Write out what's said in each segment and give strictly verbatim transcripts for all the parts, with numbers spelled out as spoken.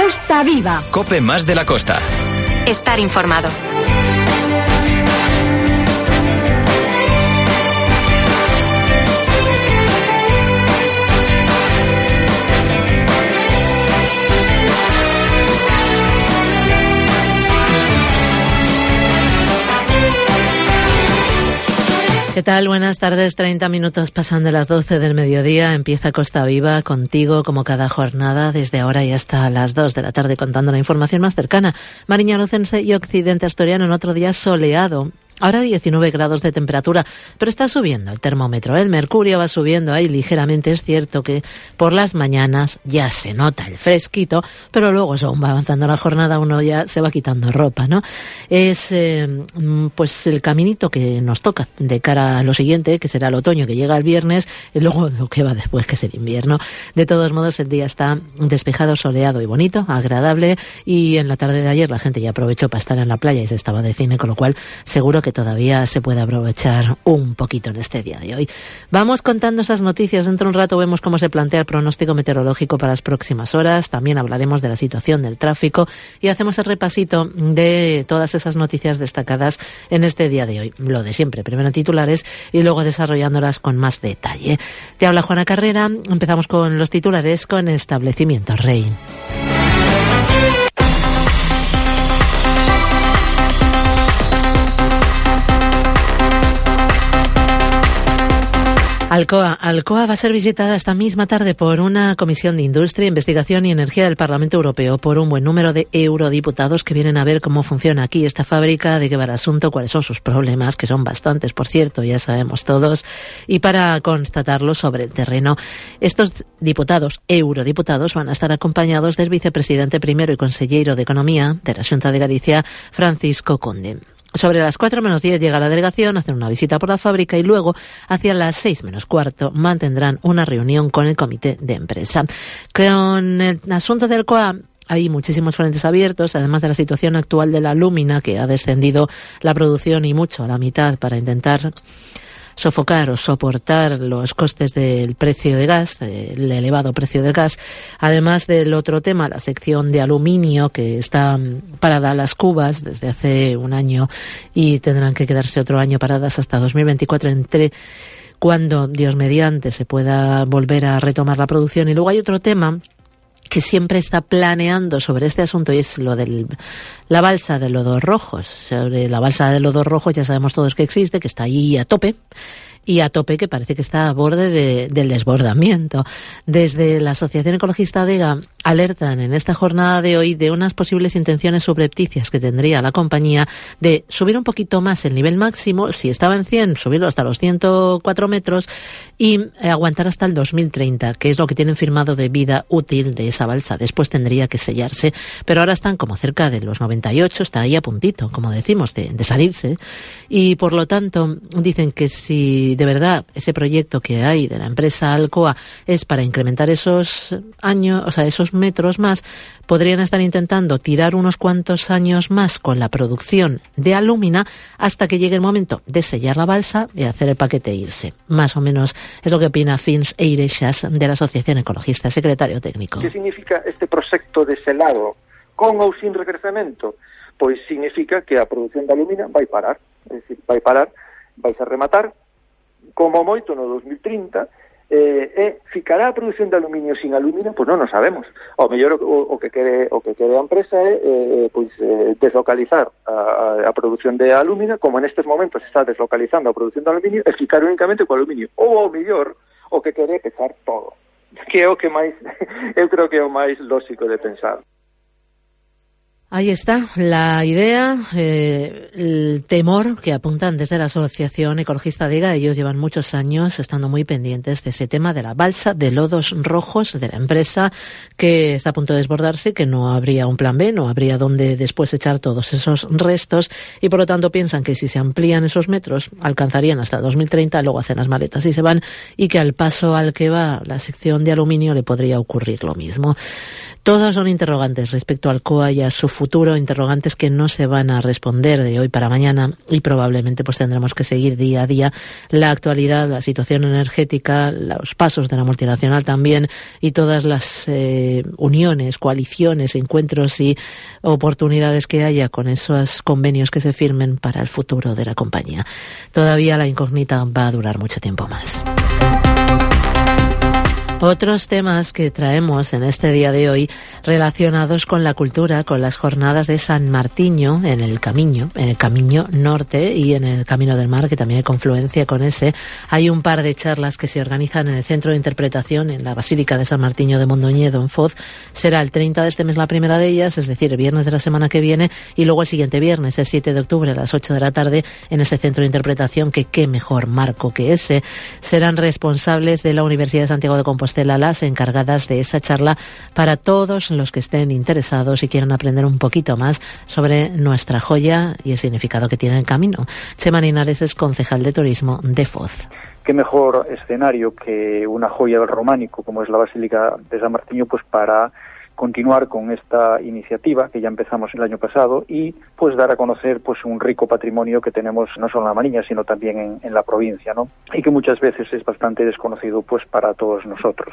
Costa Viva. COPE más de la costa. Estar informado. ¿Qué tal? Buenas tardes. treinta minutos pasan de las doce del mediodía. Empieza Costa Viva contigo como cada jornada desde ahora y hasta las dos de la tarde contando la información más cercana. Mariña Lucense y Occidente Asturiano en otro día soleado. Ahora diecinueve grados de temperatura, pero está subiendo el termómetro. El mercurio va subiendo ahí ligeramente. Es cierto que por las mañanas ya se nota el fresquito, pero luego según va avanzando la jornada uno ya se va quitando ropa, ¿no? Es eh, pues el caminito que nos toca de cara a lo siguiente, que será el otoño, que llega el viernes, y luego lo que va después, que es el invierno. De todos modos, el día está despejado, soleado y bonito, agradable, y en la tarde de ayer la gente ya aprovechó para estar en la playa y se estaba de cine, con lo cual seguro que todavía se puede aprovechar un poquito en este día de hoy. Vamos contando esas noticias. Dentro de un rato vemos cómo se plantea el pronóstico meteorológico para las próximas horas. También hablaremos de la situación del tráfico y hacemos el repasito de todas esas noticias destacadas en este día de hoy. Lo de siempre, primero titulares y luego desarrollándolas con más detalle. Te habla Juana Carrera. Empezamos con los titulares con Establecimientos Rey. Alcoa. Alcoa va a ser visitada esta misma tarde por una comisión de Industria, Investigación y Energía del Parlamento Europeo, por un buen número de eurodiputados que vienen a ver cómo funciona aquí esta fábrica, de qué va el asunto, cuáles son sus problemas, que son bastantes, por cierto, ya sabemos todos, y para constatarlo sobre el terreno. Estos diputados, eurodiputados, van a estar acompañados del vicepresidente primero y consejero de Economía de la Xunta de Galicia, Francisco Conde. Sobre las cuatro menos diez llega la delegación, hacen una visita por la fábrica y luego, hacia las seis menos cuarto, mantendrán una reunión con el comité de empresa. Con el asunto del Alcoa hay muchísimos frentes abiertos, además de la situación actual de la alúmina, que ha descendido la producción y mucho a la mitad para intentar sofocar o soportar los costes del precio de gas, el elevado precio del gas. Además del otro tema, la sección de aluminio, que está parada a las cubas desde hace un año y tendrán que quedarse otro año paradas hasta dos mil veinticuatro, entre cuando, Dios mediante, se pueda volver a retomar la producción. Y luego hay otro tema que siempre está planeando sobre este asunto y es lo de la balsa de lodos rojos. Sobre la balsa de lodos rojos ya sabemos todos que existe, que está ahí a tope. Y a tope, que parece que está a borde de, del desbordamiento. Desde la Asociación Ecologista ADEGA alertan en esta jornada de hoy de unas posibles intenciones subrepticias que tendría la compañía de subir un poquito más el nivel máximo, si estaba en cien, subirlo hasta los ciento cuatro metros y aguantar hasta el dos mil treinta, que es lo que tienen firmado de vida útil de esa balsa. Después tendría que sellarse, pero ahora están como cerca de los noventa y ocho, está ahí a puntito, como decimos, de, de salirse. Y por lo tanto dicen que si de verdad ese proyecto que hay de la empresa Alcoa es para incrementar esos años, o sea, esos metros más, podrían estar intentando tirar unos cuantos años más con la producción de alúmina hasta que llegue el momento de sellar la balsa y hacer el paquete e irse. Más o menos es lo que opina Fins Eirexas de la Asociación Ecologista, secretario técnico. ¿Qué significa este proxecto de selado con ou sin recrecemento? Pois significa que a produción de alúmina vai parar, é dicir, vai parar, vai se rematar como moito no dos mil trinta, eh, e ficará a produción de aluminio sin alúmina, pois non o sabemos. O mellor o, o que quere o que quere a empresa é eh, pois eh, deslocalizar a, a produción de alúmina, como en estes momentos está deslocalizando a produción de aluminio, e ficar únicamente co aluminio. Ou o mellor o que quere é pechar todo, que é o que máis eu creo que é o máis lógico de pensar. Ahí está la idea, eh, el temor que apuntan desde la Asociación Ecologista ADEGA. Ellos llevan muchos años estando muy pendientes de ese tema de la balsa de lodos rojos de la empresa, que está a punto de desbordarse, que no habría un plan B, no habría donde después echar todos esos restos y por lo tanto piensan que si se amplían esos metros alcanzarían hasta dos mil treinta, luego hacen las maletas y se van, y que al paso al que va la sección de aluminio le podría ocurrir lo mismo. Todos son interrogantes respecto al Alcoa y a su futuro, interrogantes que no se van a responder de hoy para mañana y probablemente pues tendremos que seguir día a día la actualidad, la situación energética, los pasos de la multinacional también y todas las eh, uniones, coaliciones, encuentros y oportunidades que haya con esos convenios que se firmen para el futuro de la compañía. Todavía la incógnita va a durar mucho tiempo más. Otros temas que traemos en este día de hoy relacionados con la cultura, con las jornadas de San Martiño en el Camino, en el Camino Norte y en el Camino del Mar, que también hay confluencia con ese. Hay un par de charlas que se organizan en el Centro de Interpretación en la Basílica de San Martiño de Mondoñedo, en Foz. Será el treinta de este mes la primera de ellas, es decir, el viernes de la semana que viene, y luego el siguiente viernes, el siete de octubre a las ocho de la tarde, en ese Centro de Interpretación, que qué mejor marco que ese. Serán responsables de la Universidad de Santiago de Compostela las encargadas de esa charla para todos los que estén interesados y quieran aprender un poquito más sobre nuestra joya y el significado que tiene el camino. Chema Linares es concejal de turismo de Foz. Qué mejor escenario que una joya del románico como es la Basílica de San Martiño, pues para continuar con esta iniciativa que ya empezamos el año pasado y pues dar a conocer pues un rico patrimonio que tenemos no solo en la Mariña sino también en, en la provincia, ¿no? Y que muchas veces es bastante desconocido pues para todos nosotros.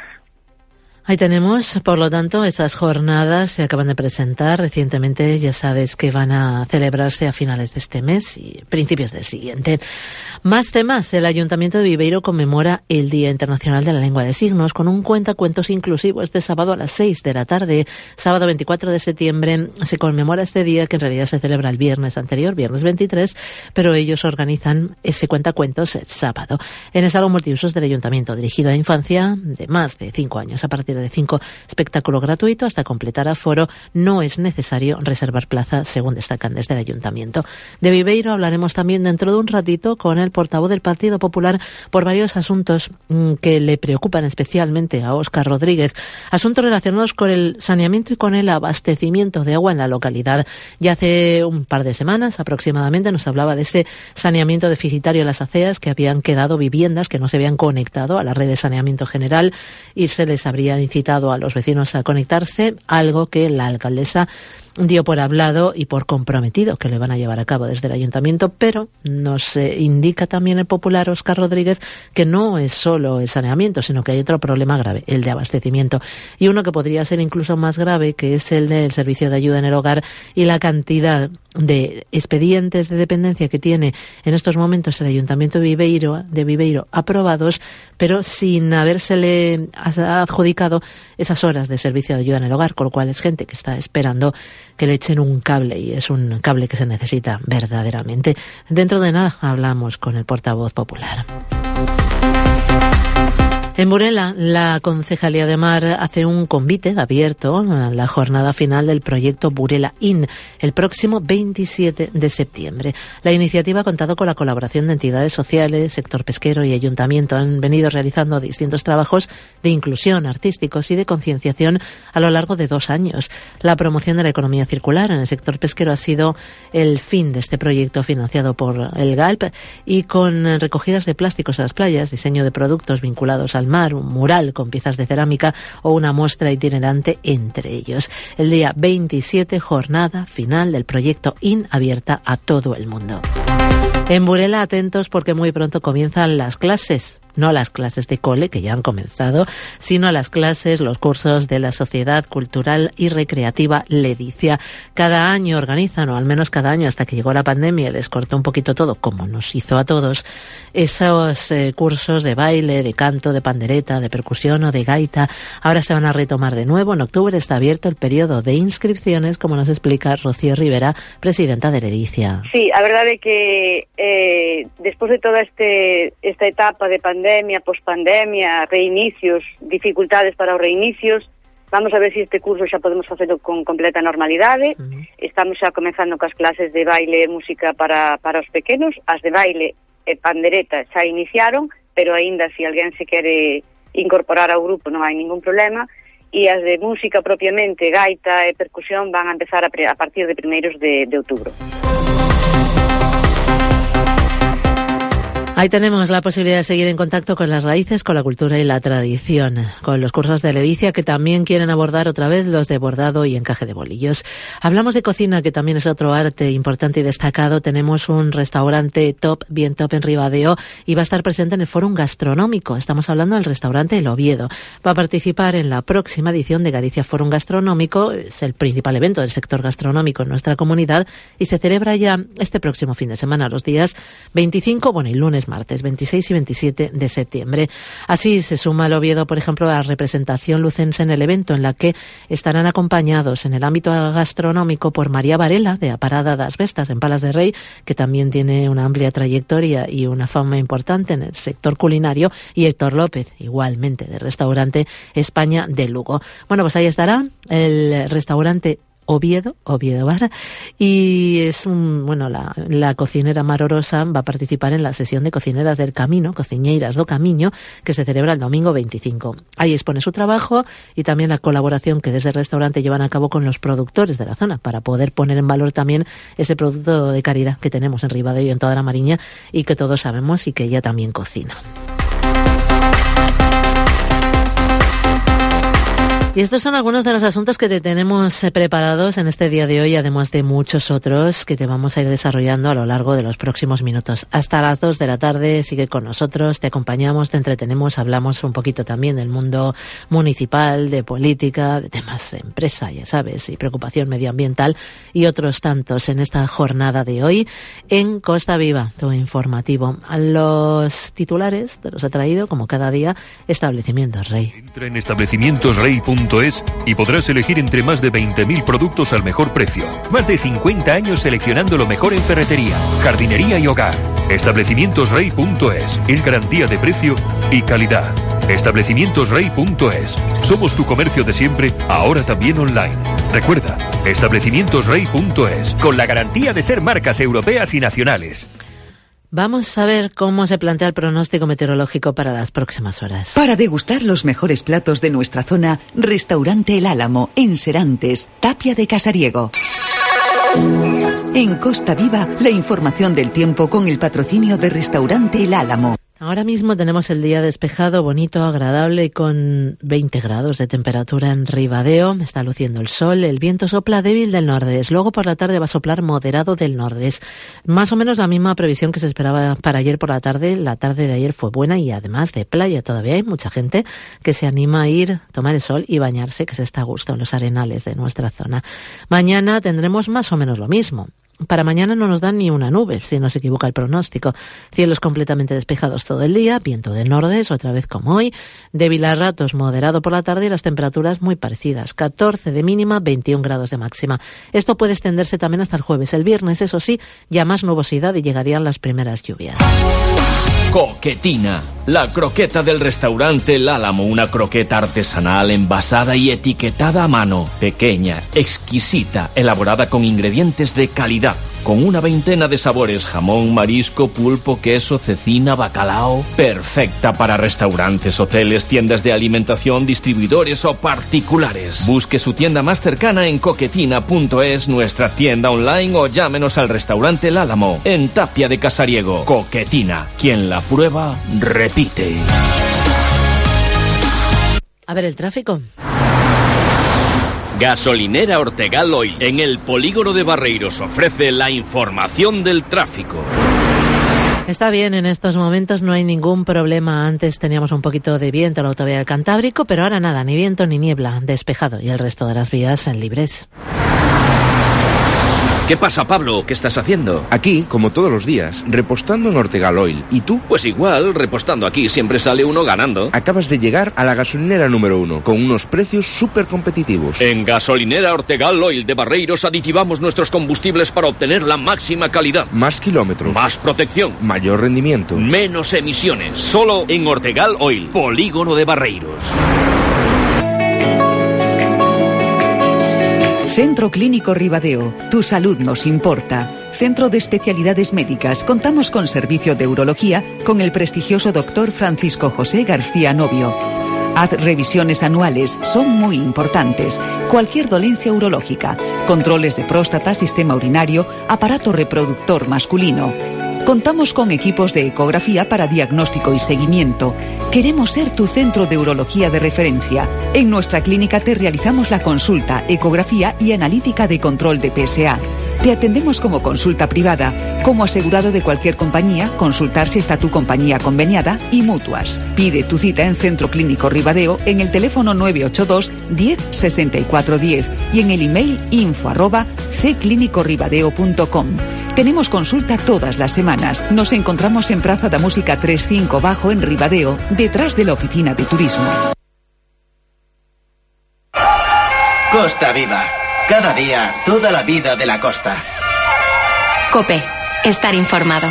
Ahí tenemos, por lo tanto, estas jornadas se acaban de presentar recientemente, ya sabes que van a celebrarse a finales de este mes y principios del siguiente. Más temas, el Ayuntamiento de Viveiro conmemora el Día Internacional de la Lengua de Signos con un cuentacuentos inclusivo este sábado a las seis de la tarde. Sábado veinticuatro de septiembre se conmemora este día que en realidad se celebra el viernes anterior, viernes veintitrés, pero ellos organizan ese cuentacuentos el sábado en el Salón Multiusos del Ayuntamiento, dirigido a infancia de más de cinco años a partir de cinco, espectáculo gratuito hasta completar aforo. No es necesario reservar plaza, según destacan desde el Ayuntamiento. De Viveiro hablaremos también dentro de un ratito con el portavoz del Partido Popular por varios asuntos mmm, que le preocupan especialmente a Óscar Rodríguez. Asuntos relacionados con el saneamiento y con el abastecimiento de agua en la localidad. Ya hace un par de semanas aproximadamente nos hablaba de ese saneamiento deficitario en las aceas, que habían quedado viviendas que no se habían conectado a la red de saneamiento general y se les habría incitado a los vecinos a conectarse, algo que la alcaldesa dio por hablado y por comprometido que le van a llevar a cabo desde el Ayuntamiento, pero nos eh, indica también el popular Óscar Rodríguez que no es solo el saneamiento, sino que hay otro problema grave, el de abastecimiento, y uno que podría ser incluso más grave, que es el del servicio de ayuda en el hogar y la cantidad de expedientes de dependencia que tiene en estos momentos el Ayuntamiento de Viveiro, de Viveiro aprobados, pero sin habérsele adjudicado esas horas de servicio de ayuda en el hogar, con lo cual es gente que está esperando que le echen un cable, y es un cable que se necesita verdaderamente. Dentro de nada hablamos con el portavoz popular. En Burela, la Concejalía de Mar hace un convite abierto a la jornada final del proyecto Burela In el próximo veintisiete de septiembre. La iniciativa ha contado con la colaboración de entidades sociales, sector pesquero y ayuntamiento. Han venido realizando distintos trabajos de inclusión, artísticos y de concienciación a lo largo de dos años. La promoción de la economía circular en el sector pesquero ha sido el fin de este proyecto financiado por el G A L P y con recogidas de plásticos a las playas, diseño de productos vinculados al mar, un mural con piezas de cerámica o una muestra itinerante entre ellos. El día veintisiete, jornada final del proyecto In, abierta a todo el mundo. En Burela, atentos porque muy pronto comienzan las clases. No las clases de cole, que ya han comenzado, sino las clases, los cursos de la Sociedad Cultural y Recreativa Ledicia. Cada año organizan, o al menos cada año hasta que llegó la pandemia, les cortó un poquito todo, como nos hizo a todos, esos eh, cursos de baile, de canto, de pandereta, de percusión o de gaita. Ahora se van a retomar de nuevo. En octubre está abierto el periodo de inscripciones, como nos explica Rocío Rivera, presidenta de Ledicia. Sí, a verdade é que eh, despois de toda este esta etapa de pandemia, pandemia, pospandemia, reinicios, dificultades para os reinicios. Vamos a ver se si este curso xa podemos facelo con completa normalidade. Uh-huh. Estamos xa comenzando cas clases de baile e música para, para os pequenos. As de baile e pandereta xa iniciaron, pero aínda se si alguén se quere incorporar ao grupo non hai ningún problema. E as de música propiamente, gaita e percusión, van a empezar a, pre- a partir de primeiros de, de outubro. Ahí tenemos la posibilidad de seguir en contacto con las raíces, con la cultura y la tradición, con los cursos de Ledicia que también quieren abordar otra vez los de bordado y encaje de bolillos. Hablamos de cocina, que también es otro arte importante y destacado. Tenemos un restaurante top, bien top en Ribadeo, y va a estar presente en el Fórum Gastronómico. Estamos hablando del restaurante El Oviedo. Va a participar en la próxima edición de Galicia Fórum Gastronómico. Es el principal evento del sector gastronómico en nuestra comunidad y se celebra ya este próximo fin de semana, los días veinticinco, bueno, y lunes, martes veintiséis y veintisiete de septiembre. Así se suma el Oviedo, por ejemplo, a la representación lucense en el evento, en la que estarán acompañados en el ámbito gastronómico por María Varela, de A Parada das Vestas, en Palas de Rey, que también tiene una amplia trayectoria y una fama importante en el sector culinario, y Héctor López, igualmente, de Restaurante España de Lugo. Bueno, pues ahí estará el restaurante Oviedo, Oviedo Bar, y es un, bueno, la, la cocinera Mar Orosa va a participar en la sesión de cocineras del Camino, Cociñeiras do Camiño, que se celebra el domingo veinticinco. Ahí expone su trabajo y también la colaboración que desde el restaurante llevan a cabo con los productores de la zona, para poder poner en valor también ese producto de calidad que tenemos en Ribadeo y en toda la Mariña, y que todos sabemos y que ella también cocina. Y estos son algunos de los asuntos que te tenemos preparados en este día de hoy, además de muchos otros que te vamos a ir desarrollando a lo largo de los próximos minutos. Hasta las dos de la tarde, sigue con nosotros, te acompañamos, te entretenemos, hablamos un poquito también del mundo municipal, de política, de temas de empresa, ya sabes, y preocupación medioambiental, y otros tantos en esta jornada de hoy en Costa Viva, tu informativo. A los titulares te los ha traído, como cada día, Establecimientos Rey. Entra en establecimientos rey punto es y podrás elegir entre más de veinte mil productos al mejor precio. Más de cincuenta años seleccionando lo mejor en ferretería, jardinería y hogar. establecimientos rey punto es es garantía de precio y calidad. establecimientos rey punto es. Somos tu comercio de siempre, ahora también online. Recuerda, establecimientos rey punto es, con la garantía de ser marcas europeas y nacionales. Vamos a ver cómo se plantea el pronóstico meteorológico para las próximas horas. Para degustar los mejores platos de nuestra zona, Restaurante El Álamo, en Serantes, Tapia de Casariego. En Costa Viva, la información del tiempo con el patrocinio de Restaurante El Álamo. Ahora mismo tenemos el día despejado, bonito, agradable, y con veinte grados de temperatura en Ribadeo. Está luciendo el sol, el viento sopla débil del nordés. Luego por la tarde va a soplar moderado del nordés. Más o menos la misma previsión que se esperaba para ayer por la tarde. La tarde de ayer fue buena y además de playa. Todavía hay mucha gente que se anima a ir, tomar el sol y bañarse, que se está a gusto en los arenales de nuestra zona. Mañana tendremos más o menos lo mismo. Para mañana no nos dan ni una nube, si no se equivoca el pronóstico. Cielos completamente despejados todo el día, viento del nordeste, otra vez como hoy, débil a ratos, moderado por la tarde, y las temperaturas muy parecidas. catorce de mínima, veintiún grados de máxima. Esto puede extenderse también hasta el jueves. El viernes, eso sí, ya más nubosidad y llegarían las primeras lluvias. Coquetina, la croqueta del restaurante El Álamo, una croqueta artesanal envasada y etiquetada a mano, pequeña, exquisita, elaborada con ingredientes de calidad, con una veintena de sabores: jamón, marisco, pulpo, queso, cecina, bacalao. Perfecta para restaurantes, hoteles, tiendas de alimentación, distribuidores o particulares. Busque su tienda más cercana en coquetina punto es, nuestra tienda online, o llámenos al restaurante El Álamo, en Tapia de Casariego. Coquetina, quien la prueba, repite. A ver el tráfico. Gasolinera Ortegal Oil, en el polígono de Barreiros, ofrece la información del tráfico. Está bien, en estos momentos no hay ningún problema. Antes teníamos un poquito de viento en la autovía del Cantábrico, pero ahora nada, ni viento ni niebla, despejado, y el resto de las vías en libres. ¿Qué pasa, Pablo? ¿Qué estás haciendo? Aquí, como todos los días, repostando en Ortegal Oil. ¿Y tú? Pues igual, repostando aquí siempre sale uno ganando. Acabas de llegar a la gasolinera número uno, con unos precios súper competitivos. En Gasolinera Ortegal Oil de Barreiros aditivamos nuestros combustibles para obtener la máxima calidad. Más kilómetros. Más protección. Mayor rendimiento. Menos emisiones. Solo en Ortegal Oil, polígono de Barreiros. Centro Clínico Ribadeo. Tu salud nos importa. Centro de Especialidades Médicas. Contamos con servicio de urología con el prestigioso doctor Francisco José García Novio. Haz revisiones anuales, son muy importantes. Cualquier dolencia urológica, controles de próstata, sistema urinario, aparato reproductor masculino. Contamos con equipos de ecografía para diagnóstico y seguimiento. Queremos ser tu centro de urología de referencia. En nuestra clínica te realizamos la consulta, ecografía y analítica de control de P S A. Te atendemos como consulta privada, como asegurado de cualquier compañía, consultar si está tu compañía conveniada y mutuas. Pide tu cita en Centro Clínico Ribadeo en el teléfono nueve ocho dos, diez, sesenta y cuatro diez y en el email info arroba c clínico ribadeo punto com. Tenemos consulta todas las semanas. Nos encontramos en Praza da Música treinta y cinco Bajo en Ribadeo, detrás de la oficina de turismo. Costa Viva. Cada día, toda la vida de la costa. COPE. Estar informado.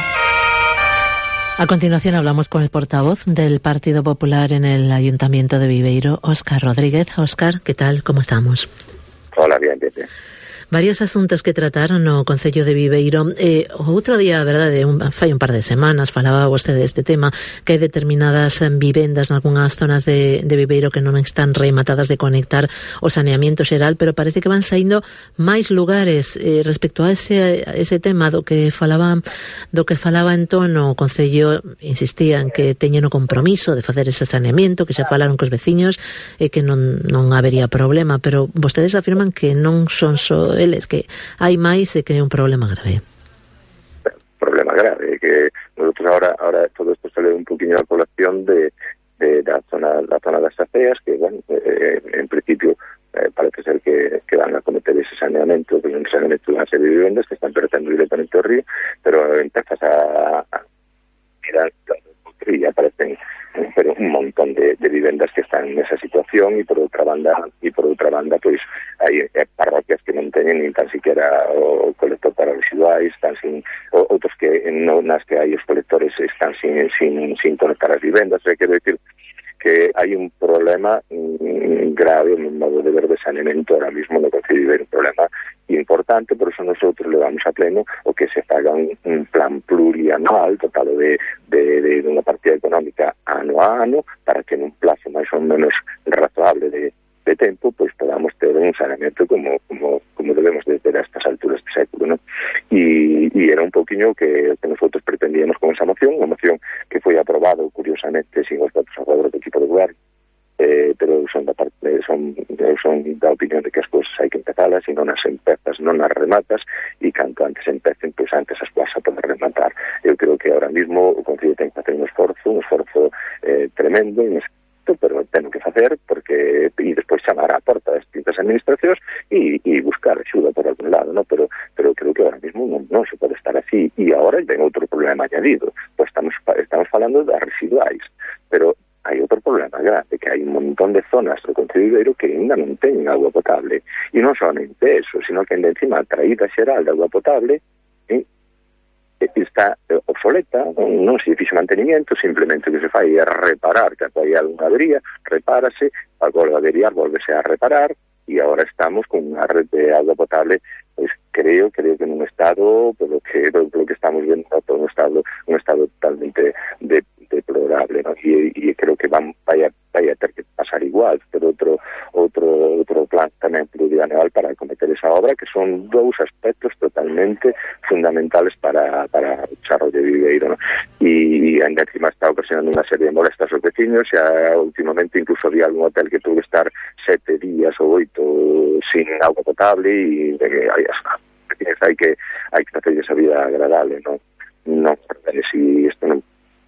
A continuación hablamos con el portavoz del Partido Popular en el Ayuntamiento de Viveiro, Óscar Rodríguez. Óscar, ¿qué tal? ¿Cómo estamos? Hola, bien, bien, bien. Varios asuntos que trataron no Concello de Viveiro. Eh, outro día, verdade, un, fai un par de semanas falaba vostede deste tema, que hai determinadas vivendas nalgúnas zonas de, de Viveiro que non están rematadas de conectar o saneamento xeral, pero parece que van saindo máis lugares eh, respecto a ese, a ese tema do que falaba do que falaba en tono o Concello insistía en que teñen o compromiso de facer ese saneamento, que xa falaron cos veciños e que non, non habería problema, pero vostedes afirman que non son só eles, que hai máis e que é un problema grave. Problema grave, que nosotros ahora ahora todo esto sale un poquinho a colación de, de da zona da zona das aceas, que bueno, eh, en principio eh, parece ser que, que van a cometer ese saneamento, que un saneamento de una serie de viviendas que están vertendo directamente ao río, pero empezas a, a mirar y aparecen pero un montón de, de vivendas que están en esa situación y por outra banda y por outra banda pois hai eh, parroquias que non teñen nin tan siquiera o colector para residuais, están sin o, outros que non, nas que hai os colectores están sin sin sin conectar as vivendas. O sea, quero decir que hai un problema mm, grave no modo de ver de saneamento ahora mismo no Concello de Viveiro, un problema importante, por eso nosotros le damos a pleno o que se faga un, un plan plurianual total de, de, de, de unha partida económica ano a ano para que en un plazo máis ou menos razonable de, de tempo pois podamos ter un saneamento como, como, como debemos de ter a estas alturas de século, ¿no? E, e era un poquinho que, que nosotros pretendíamos con esa moción, unha moción que foi aprobado curiosamente sin os votos a favor do equipo de goberno, eh, pero son da parte son, son da opinión de que as cousas hai que empezalas e non as empezas, non as rematas, e canto antes empecen, pois antes as vas a poder rematar. Eu creo que ahora mismo o Concello ten que facer un esforzo, un esforzo eh, tremendo, un esforzo, pero ten que facer porque e despois chamar á porta das distintas administracións e, e buscar axuda por algún lado, ¿no? Pero pero creo que ahora mismo non, non se pode estar así. E agora ven outro problema añadido, pois estamos estamos falando das residuais, pero hai outro problema grande, que hai un montón de zonas do Concello de Viveiro que ainda non teñen agua potable, e non somente eso, sino que ainda encima a traída xeral de agua potable eh, está obsoleta, non, non se fixo mantenimiento, simplemente que se fai é reparar, que hai algunha avería, repárase, a volve a averiar, volvese a reparar, e agora estamos con unha red de agua potable, pois creo, creo que nun estado, polo que, polo que estamos vendo, todo un estado, un estado totalmente de deplorable, ¿no? E, e creo que van vai a, vai a ter que pasar igual, pero outro outro outro plan tamén plurianual para cometer esa obra, que son dous aspectos totalmente fundamentales para para o desarrollo de Viveiro, ¿no? E ainda encima está ocasionando unha serie de molestas aos veciños, xa últimamente incluso había algún hotel que tuvo que estar sete días ou oito sin agua potable e hai hai que hai que facer esa vida agradable, non non si isto non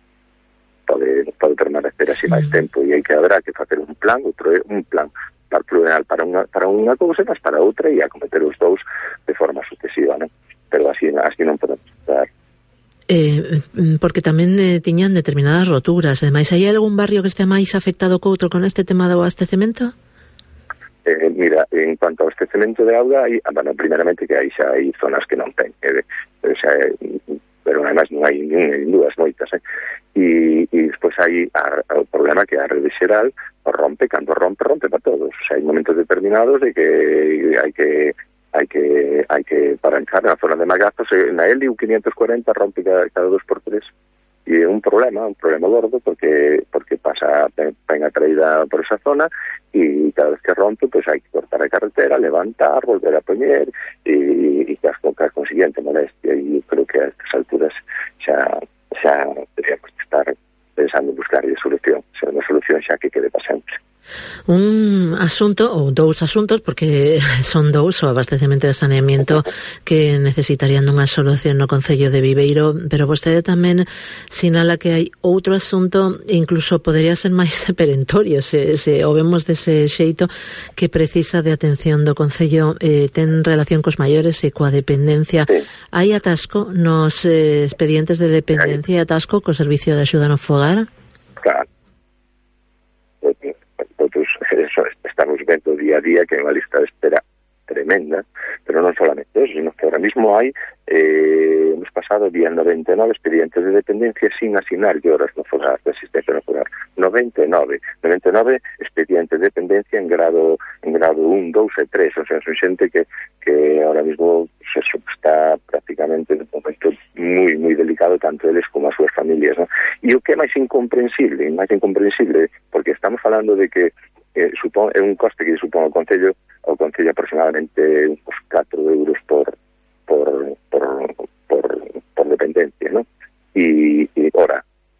pode, pode permanecer así máis tempo e hai que haberá que facer un plan, outro un plan para plural para unha para unha cousa, mas para outra e acometer os dous de forma sucesiva, non? Pero así así non podemos estar. Eh, porque tamén eh, tiñan determinadas roturas, ademais hai algún barrio que este máis afectado co outro con este tema do abastecemento? Eh, mira, en cuanto ao abastecemento de auga, hai, bueno, primeramente que aí xa hai zonas que non ten, eh, xa, pero además non hai nin dúas moitas, eh. E, e despois hai a, a, o problema que a rede xeral rompe, cando rompe, rompe para todos. O sea, hai momentos determinados de que hai que hai que hai que paranchar na zona de Magazos, na L I U quinientos cuarenta rompe cada, cada dos por tres. e é un problema, un problema gordo, porque porque pasa, ven a traída por esa zona, e cada vez que rompe, pois hai que cortar a carretera, levantar, volver a poñer, e, e que as cocas consiguiente molestia, e creo que a estas alturas xa, xa teríamos que estar pensando en buscar a solución, ser unha solución xa que quede para sempre. Un asunto, ou dous asuntos, porque son dous, o abastecemento e saneamiento, que necesitarían unha solución no Concello de Viveiro, pero vostede tamén sinala que hai outro asunto, incluso podería ser máis perentorio, se, se o vemos dese xeito, que precisa de atención do Concello, eh, ten relación cos maiores e coa dependencia. Sí. Hai atasco nos eh, expedientes de dependencia e atasco co Servicio de Axuda no Fogar? Claro. Nosotros eso, estamos vendo día a día que é unha lista de espera tremenda, pero non solamente eso, sino que ahora mismo hai eh, hemos pasado día noventa e nove expedientes de dependencia sin asignar horas no fogar, de asistencia no fogar. noventa e nove expedientes de dependencia en grado en grado un, dous e tres, o sea, son xente que, que ahora mismo se está prácticamente en un momento moi, moi delicado, tanto eles como as súas familias, ¿no? E o que é máis incomprensible, máis incomprensible, porque estamos falando de que eh, supón, é un coste que supón ao Concello, ao Concello aproximadamente uns catro euros por por, por, por, por dependencia, ¿no? E, e ora,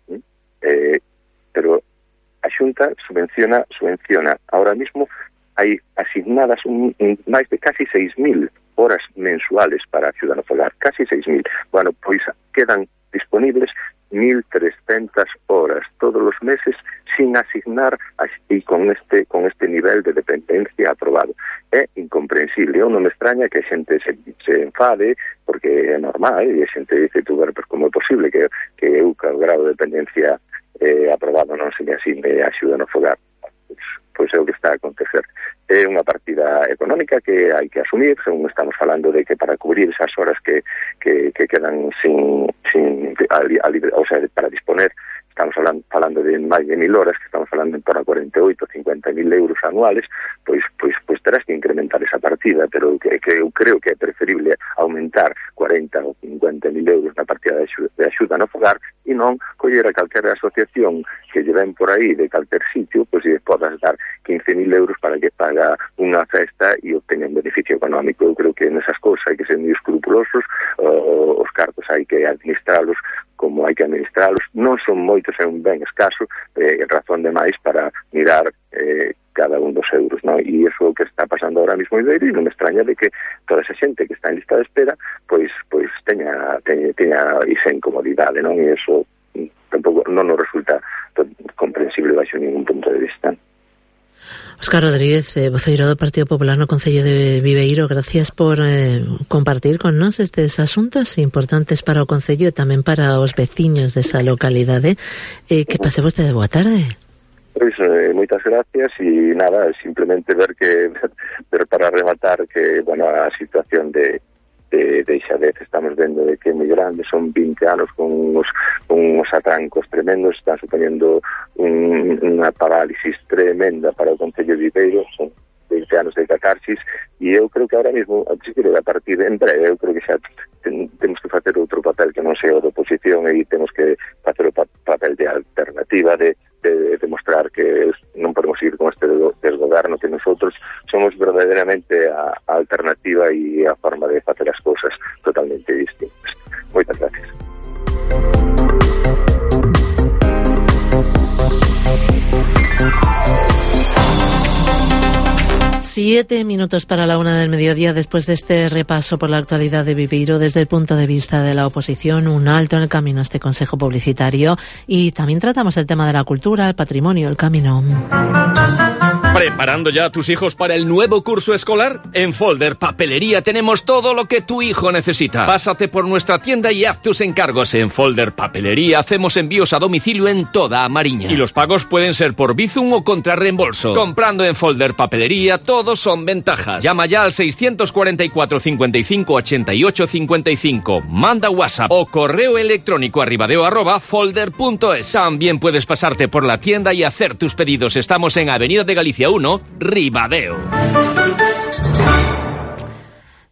eh, pero a Xunta subvenciona, subvenciona ahora mismo hai asignadas un, un, máis de casi seis mil horas mensuales para a Axuda no Fogar, casi seis mil. Bueno, pois quedan disponibles mil trescentas horas todos os meses sin asignar e con este con este nivel de dependencia aprobado. É incomprensible. Eu non me extraña que a xente se, se enfade, porque é normal, e a xente dice, tú, ver, pues, como é posible que, que eu, que o grado de dependencia eh, aprobado non se me asigne a Axuda no Fogar. Pois, pois é o que está a acontecer. É unha partida económica que hai que asumir, según estamos falando de que para cubrir esas horas que, que, que quedan sin, sin a, a, o sea, para disponer, estamos falando, falando de máis de mil horas, que estamos falando en torno a cuarenta e oito, cincuenta mil euros anuales, pois, pois, pois terás que incrementar esa partida, pero que, que eu creo que é preferible aumentar cuarenta ou cincuenta mil euros na partida de axuda, de axuda no fogar, e non coller a calquera asociación que lle ven por aí de calquer sitio, pois e podas dar quince mil euros para que paga unha festa e obteña un beneficio económico. Eu creo que nesas cousas hai que ser moi escrupulosos, uh, os cartos hai que administralos como hai que administralos, non son moitos, é un ben escaso, eh, razón de máis para mirar eh, cada un dos euros, ¿no? E iso é o que está pasando ahora mismo en Viveiro, e non me extraña de que toda esa xente que está en lista de espera, pois pois teña teña, teña esa incomodidade, non? E iso tampouco non nos resulta comprensible baixo ningún punto de vista. Óscar Rodríguez, eh, voceiro do Partido Popular no Concello de Viveiro, gracias por eh, compartir con nós estes asuntos importantes para o Concello e tamén para os veciños desa localidade. Eh, que pase vostede boa tarde. Pois, eh, moitas gracias e nada, simplemente ver que ver para rematar que, bueno, a situación de de, de xadez estamos vendo de que é moi grande, son vinte anos con uns, con uns atrancos tremendos, están supoñendo un, unha parálisis tremenda para o Concello de Viveiro, son veinte anos de catarsis, e eu creo que ahora mesmo, a partir de en breve, eu creo que xa ten, temos que facer outro papel que non sea o de oposición, e temos que facer o pa, papel de alternativa, de de demostrar que non podemos ir con este desgoberno, que nosotros somos verdadeiramente a, a alternativa e a forma de facer as cousas totalmente distintas. Moitas gracias. Siete minutos para la una del mediodía. Después de este repaso por la actualidad de Viveiro desde el punto de vista de la oposición, un alto en el camino a este consejo publicitario, y también tratamos el tema de la cultura, el patrimonio, el camino. ¿Preparando ya a tus hijos para el nuevo curso escolar? En Folder Papelería tenemos todo lo que tu hijo necesita. Pásate por nuestra tienda y haz tus encargos. En Folder Papelería hacemos envíos a domicilio en toda a Mariña. Y los pagos pueden ser por Bizum o contra reembolso. Comprando en Folder Papelería, todos son ventajas. Llama ya al seiscientos cuarenta y cuatro, cincuenta y cinco, ochenta y ocho, cincuenta y cinco. Manda WhatsApp o correo electrónico a ribadeo arroba folder punto es. También puedes pasarte por la tienda y hacer tus pedidos. Estamos en Avenida de Galicia uno, Ribadeo.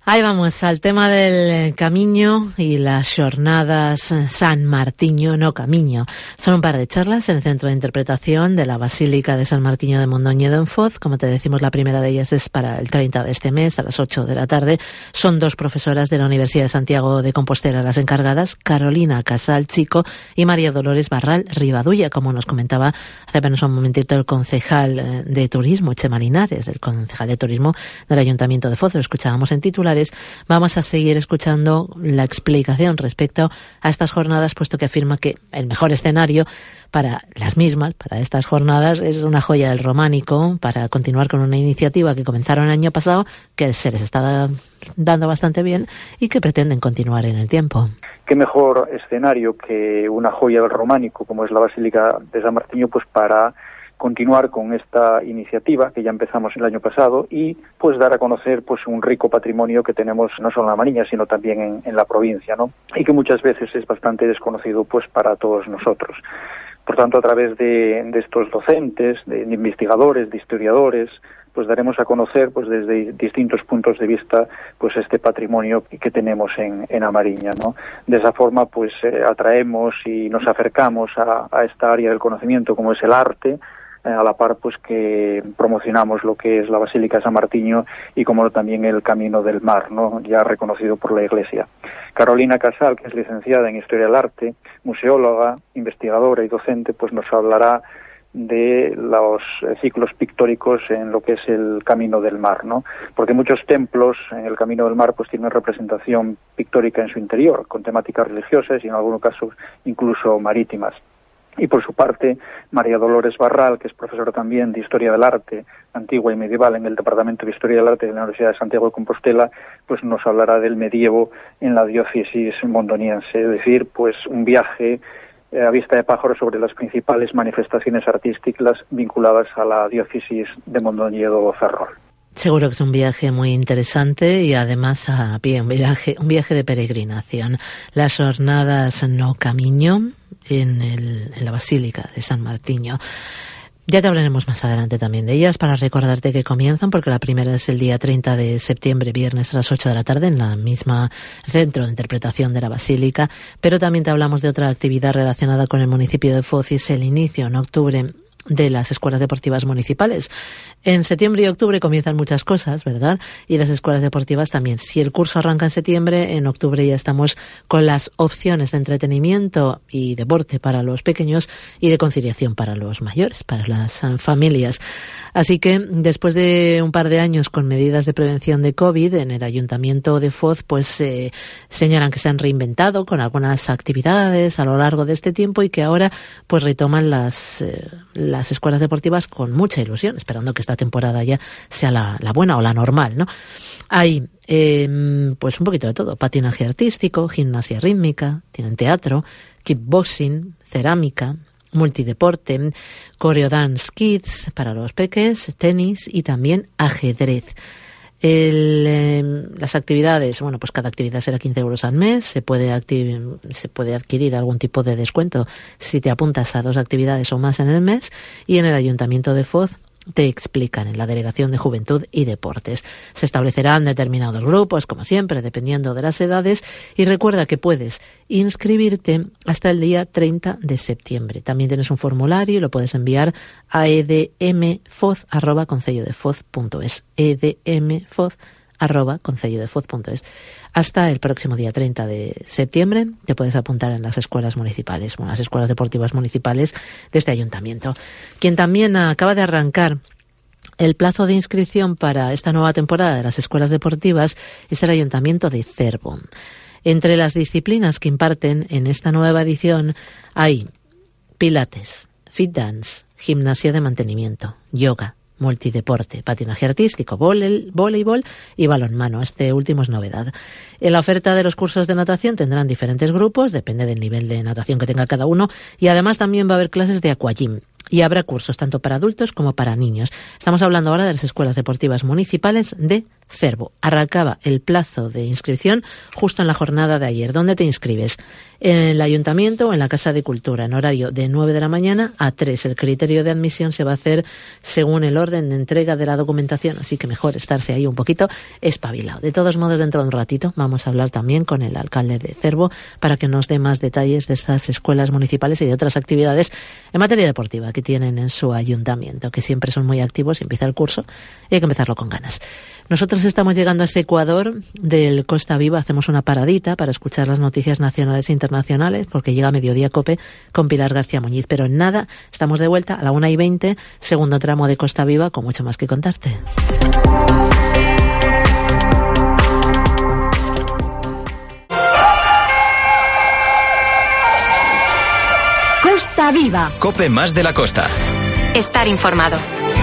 Ahí vamos, al tema del camiño y las xornadas San Martiño, no camiño. Son un par de charlas en el Centro de Interpretación de la Basílica de San Martiño de Mondoñedo en Foz. Como te decimos, la primera de ellas es para el treinta de este mes, a las ocho de la tarde. Son dos profesoras de la Universidad de Santiago de Compostela las encargadas, Carolina Casal Chico y María Dolores Barral Rivadulla, como nos comentaba hace apenas un momentito el concejal de Turismo, Chema Linares, del concejal de Turismo del Ayuntamiento de Foz. Lo escuchábamos en titulares. Vamos a seguir escuchando la explicación respecto a estas jornadas, puesto que afirma que el mejor escenario para las mismas, para estas jornadas, es una joya del románico para continuar con una iniciativa que comenzaron el año pasado, que se les está dando bastante bien y que pretenden continuar en el tiempo. Qué mejor escenario que una joya del románico como es la Basílica de San Martiño, pues para continuar con esta iniciativa que ya empezamos el año pasado y pues dar a conocer pues un rico patrimonio que tenemos no solo en La Mariña sino también en, en la provincia, ¿no? Y que muchas veces es bastante desconocido pues para todos nosotros. Por tanto, a través de, de estos docentes, de, de investigadores, de historiadores, pues daremos a conocer pues desde distintos puntos de vista pues este patrimonio que tenemos en, en Amariña, ¿no? De esa forma pues eh, atraemos y nos acercamos a, a esta área del conocimiento como es el arte, a la par pues que promocionamos lo que es la Basílica de San Martiño y como también el Camino del Mar, ¿no? Ya reconocido por la Iglesia. Carolina Casal, que es licenciada en Historia del Arte, museóloga, investigadora y docente, pues nos hablará de los ciclos pictóricos en lo que es el Camino del Mar, ¿no? Porque muchos templos en el Camino del Mar pues tienen representación pictórica en su interior, con temáticas religiosas y en algunos casos incluso marítimas. Y por su parte, María Dolores Barral, que es profesora también de Historia del Arte Antigua y Medieval en el Departamento de Historia del Arte de la Universidad de Santiago de Compostela, pues nos hablará del medievo en la diócesis mondoniense, es decir, pues un viaje eh, a vista de pájaro sobre las principales manifestaciones artísticas vinculadas a la diócesis de Mondoñedo-Ferrol. Seguro que es un viaje muy interesante y además a pie, un viaje, un viaje de peregrinación. Las jornadas No Camiño en, el, en la Basílica de San Martiño. Ya te hablaremos más adelante también de ellas para recordarte que comienzan, porque la primera es el día treinta de septiembre, viernes a las ocho de la tarde, en la misma Centro de Interpretación de la Basílica, pero también te hablamos de otra actividad relacionada con el municipio de Foz y es el inicio en octubre de las escuelas deportivas municipales. En septiembre y octubre comienzan muchas cosas, ¿verdad? Y las escuelas deportivas también. Si el curso arranca en septiembre, en octubre ya estamos con las opciones de entretenimiento y deporte para los pequeños y de conciliación para los mayores, para las familias. Así que después de un par de años con medidas de prevención de COVID, en el Ayuntamiento de Foz pues eh, señalan que se han reinventado con algunas actividades a lo largo de este tiempo y que ahora pues retoman las eh, las escuelas deportivas con mucha ilusión, esperando que esta temporada ya sea la, la buena o la normal, ¿no? Hay eh, pues un poquito de todo: patinaje artístico, gimnasia rítmica, tienen teatro, kickboxing, cerámica, multideporte, coreodance kids para los peques, tenis y también ajedrez. El, eh, las actividades, bueno, pues cada actividad será quince euros al mes, se puede, activ- se puede adquirir algún tipo de descuento si te apuntas a dos actividades o más en el mes, y en el Ayuntamiento de Foz te explican en la Delegación de Juventud y Deportes. Se establecerán determinados grupos, como siempre, dependiendo de las edades, y recuerda que puedes inscribirte hasta el día treinta de septiembre. También tienes un formulario y lo puedes enviar a edmfoz arroba concello de foz punto es, edmfoz arroba concello de foz punto es. Hasta el próximo día treinta de septiembre te puedes apuntar en las escuelas municipales, bueno, las escuelas deportivas municipales de este ayuntamiento. Quien también acaba de arrancar el plazo de inscripción para esta nueva temporada de las escuelas deportivas es el Ayuntamiento de Cervo. Entre las disciplinas que imparten en esta nueva edición hay pilates, fit dance, gimnasia de mantenimiento, yoga, multideporte, patinaje artístico, vole- voleibol y balonmano. Este último es novedad. En la oferta de los cursos de natación tendrán diferentes grupos, depende del nivel de natación que tenga cada uno, y además también va a haber clases de aquagym. Y habrá cursos tanto para adultos como para niños. Estamos hablando ahora de las escuelas deportivas municipales de Cervo. Arrancaba el plazo de inscripción justo en la jornada de ayer. ¿Dónde te inscribes? En el Ayuntamiento o en la Casa de Cultura, en horario de nueve de la mañana a tres. El criterio de admisión se va a hacer según el orden de entrega de la documentación, así que mejor estarse ahí un poquito espabilado. De todos modos, dentro de un ratito vamos a hablar también con el alcalde de Cervo para que nos dé más detalles de estas escuelas municipales y de otras actividades en materia deportiva que tienen en su ayuntamiento, que siempre son muy activos. Empieza el curso y hay que empezarlo con ganas. Nosotros estamos llegando a ese Ecuador del Costa Viva. Hacemos una paradita para escuchar las noticias nacionales e internacionales, porque llega Mediodía Cope con Pilar García Muñiz. Pero en nada, estamos de vuelta a la una y veinte, segundo tramo de Costa Viva, con mucho más que contarte. Costa Viva. Cope más de la costa. Estar informado.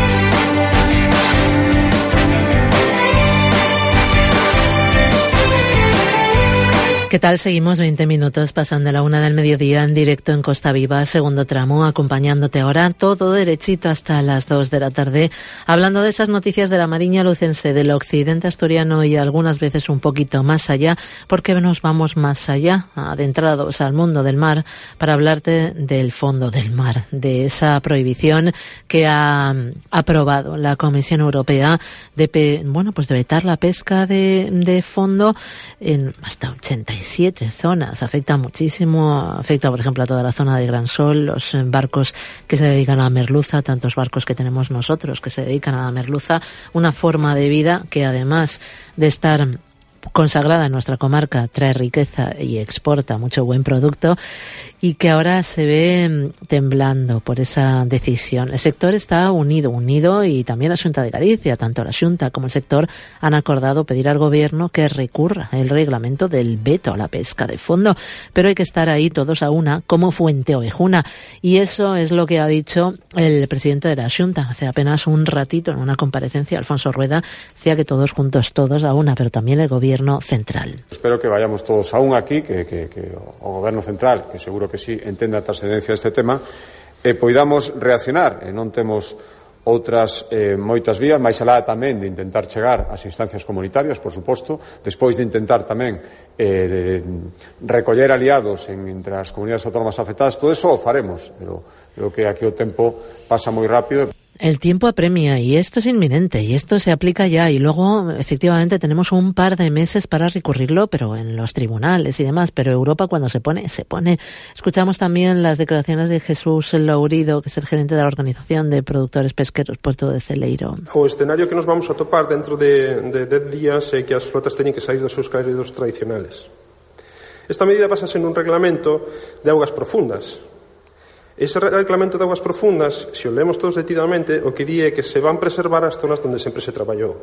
¿Qué tal? Seguimos veinte minutos pasando la una del mediodía en directo en Costa Viva, segundo tramo, acompañándote ahora todo derechito hasta las dos de la tarde, hablando de esas noticias de la Mariña Lucense, del occidente asturiano y algunas veces un poquito más allá, porque nos vamos más allá, adentrados al mundo del mar, para hablarte del fondo del mar, de esa prohibición que ha aprobado la Comisión Europea de, pe, bueno, pues de vetar la pesca de, de fondo en hasta ochenta y siete zonas. Afecta muchísimo, afecta por ejemplo a toda la zona de Gran Sol, los barcos que se dedican a la merluza, tantos barcos que tenemos nosotros que se dedican a la merluza, una forma de vida que además de estar consagrada en nuestra comarca, trae riqueza y exporta mucho buen producto, y que ahora se ve temblando por esa decisión. El sector está unido, unido y también la Xunta de Galicia, tanto la Xunta como el sector han acordado pedir al Gobierno que recurra el reglamento del veto a la pesca de fondo, pero hay que estar ahí todos a una como Fuente Ovejuna, y eso es lo que ha dicho el presidente de la Xunta hace apenas un ratito en una comparecencia. Alfonso Rueda decía que todos juntos, todos a una, pero también el Gobierno central. Espero que vayamos todos a un aquí, que, que, que o Gobierno central, que seguro que sí entende a trascendencia deste tema, e poidamos reaccionar, e non temos outras eh, moitas vías, máis alá tamén de intentar chegar ás instancias comunitarias, por suposto, despois de intentar tamén eh, de recoller aliados en, entre as comunidades autónomas afectadas. Todo eso o faremos, pero creo que aquí o tempo pasa moi rápido. El tiempo apremia y esto es inminente y esto se aplica ya, y luego efectivamente tenemos un par de meses para recurrirlo, pero en los tribunales y demás. Pero Europa cuando se pone, se pone. Escuchamos también las declaraciones de Jesús Lourido, que es el gerente de la Organización de Productores Pesqueros Puerto de Celeiro. O escenario que nos vamos a topar dentro de, de dez días é que as flotas teñen que sair dos seus caídos tradicionales. Esta medida basase nun reglamento de augas profundas. Ese reglamento de aguas profundas, se o leemos todos detidamente, o que di é que se van preservar as zonas onde sempre se traballou.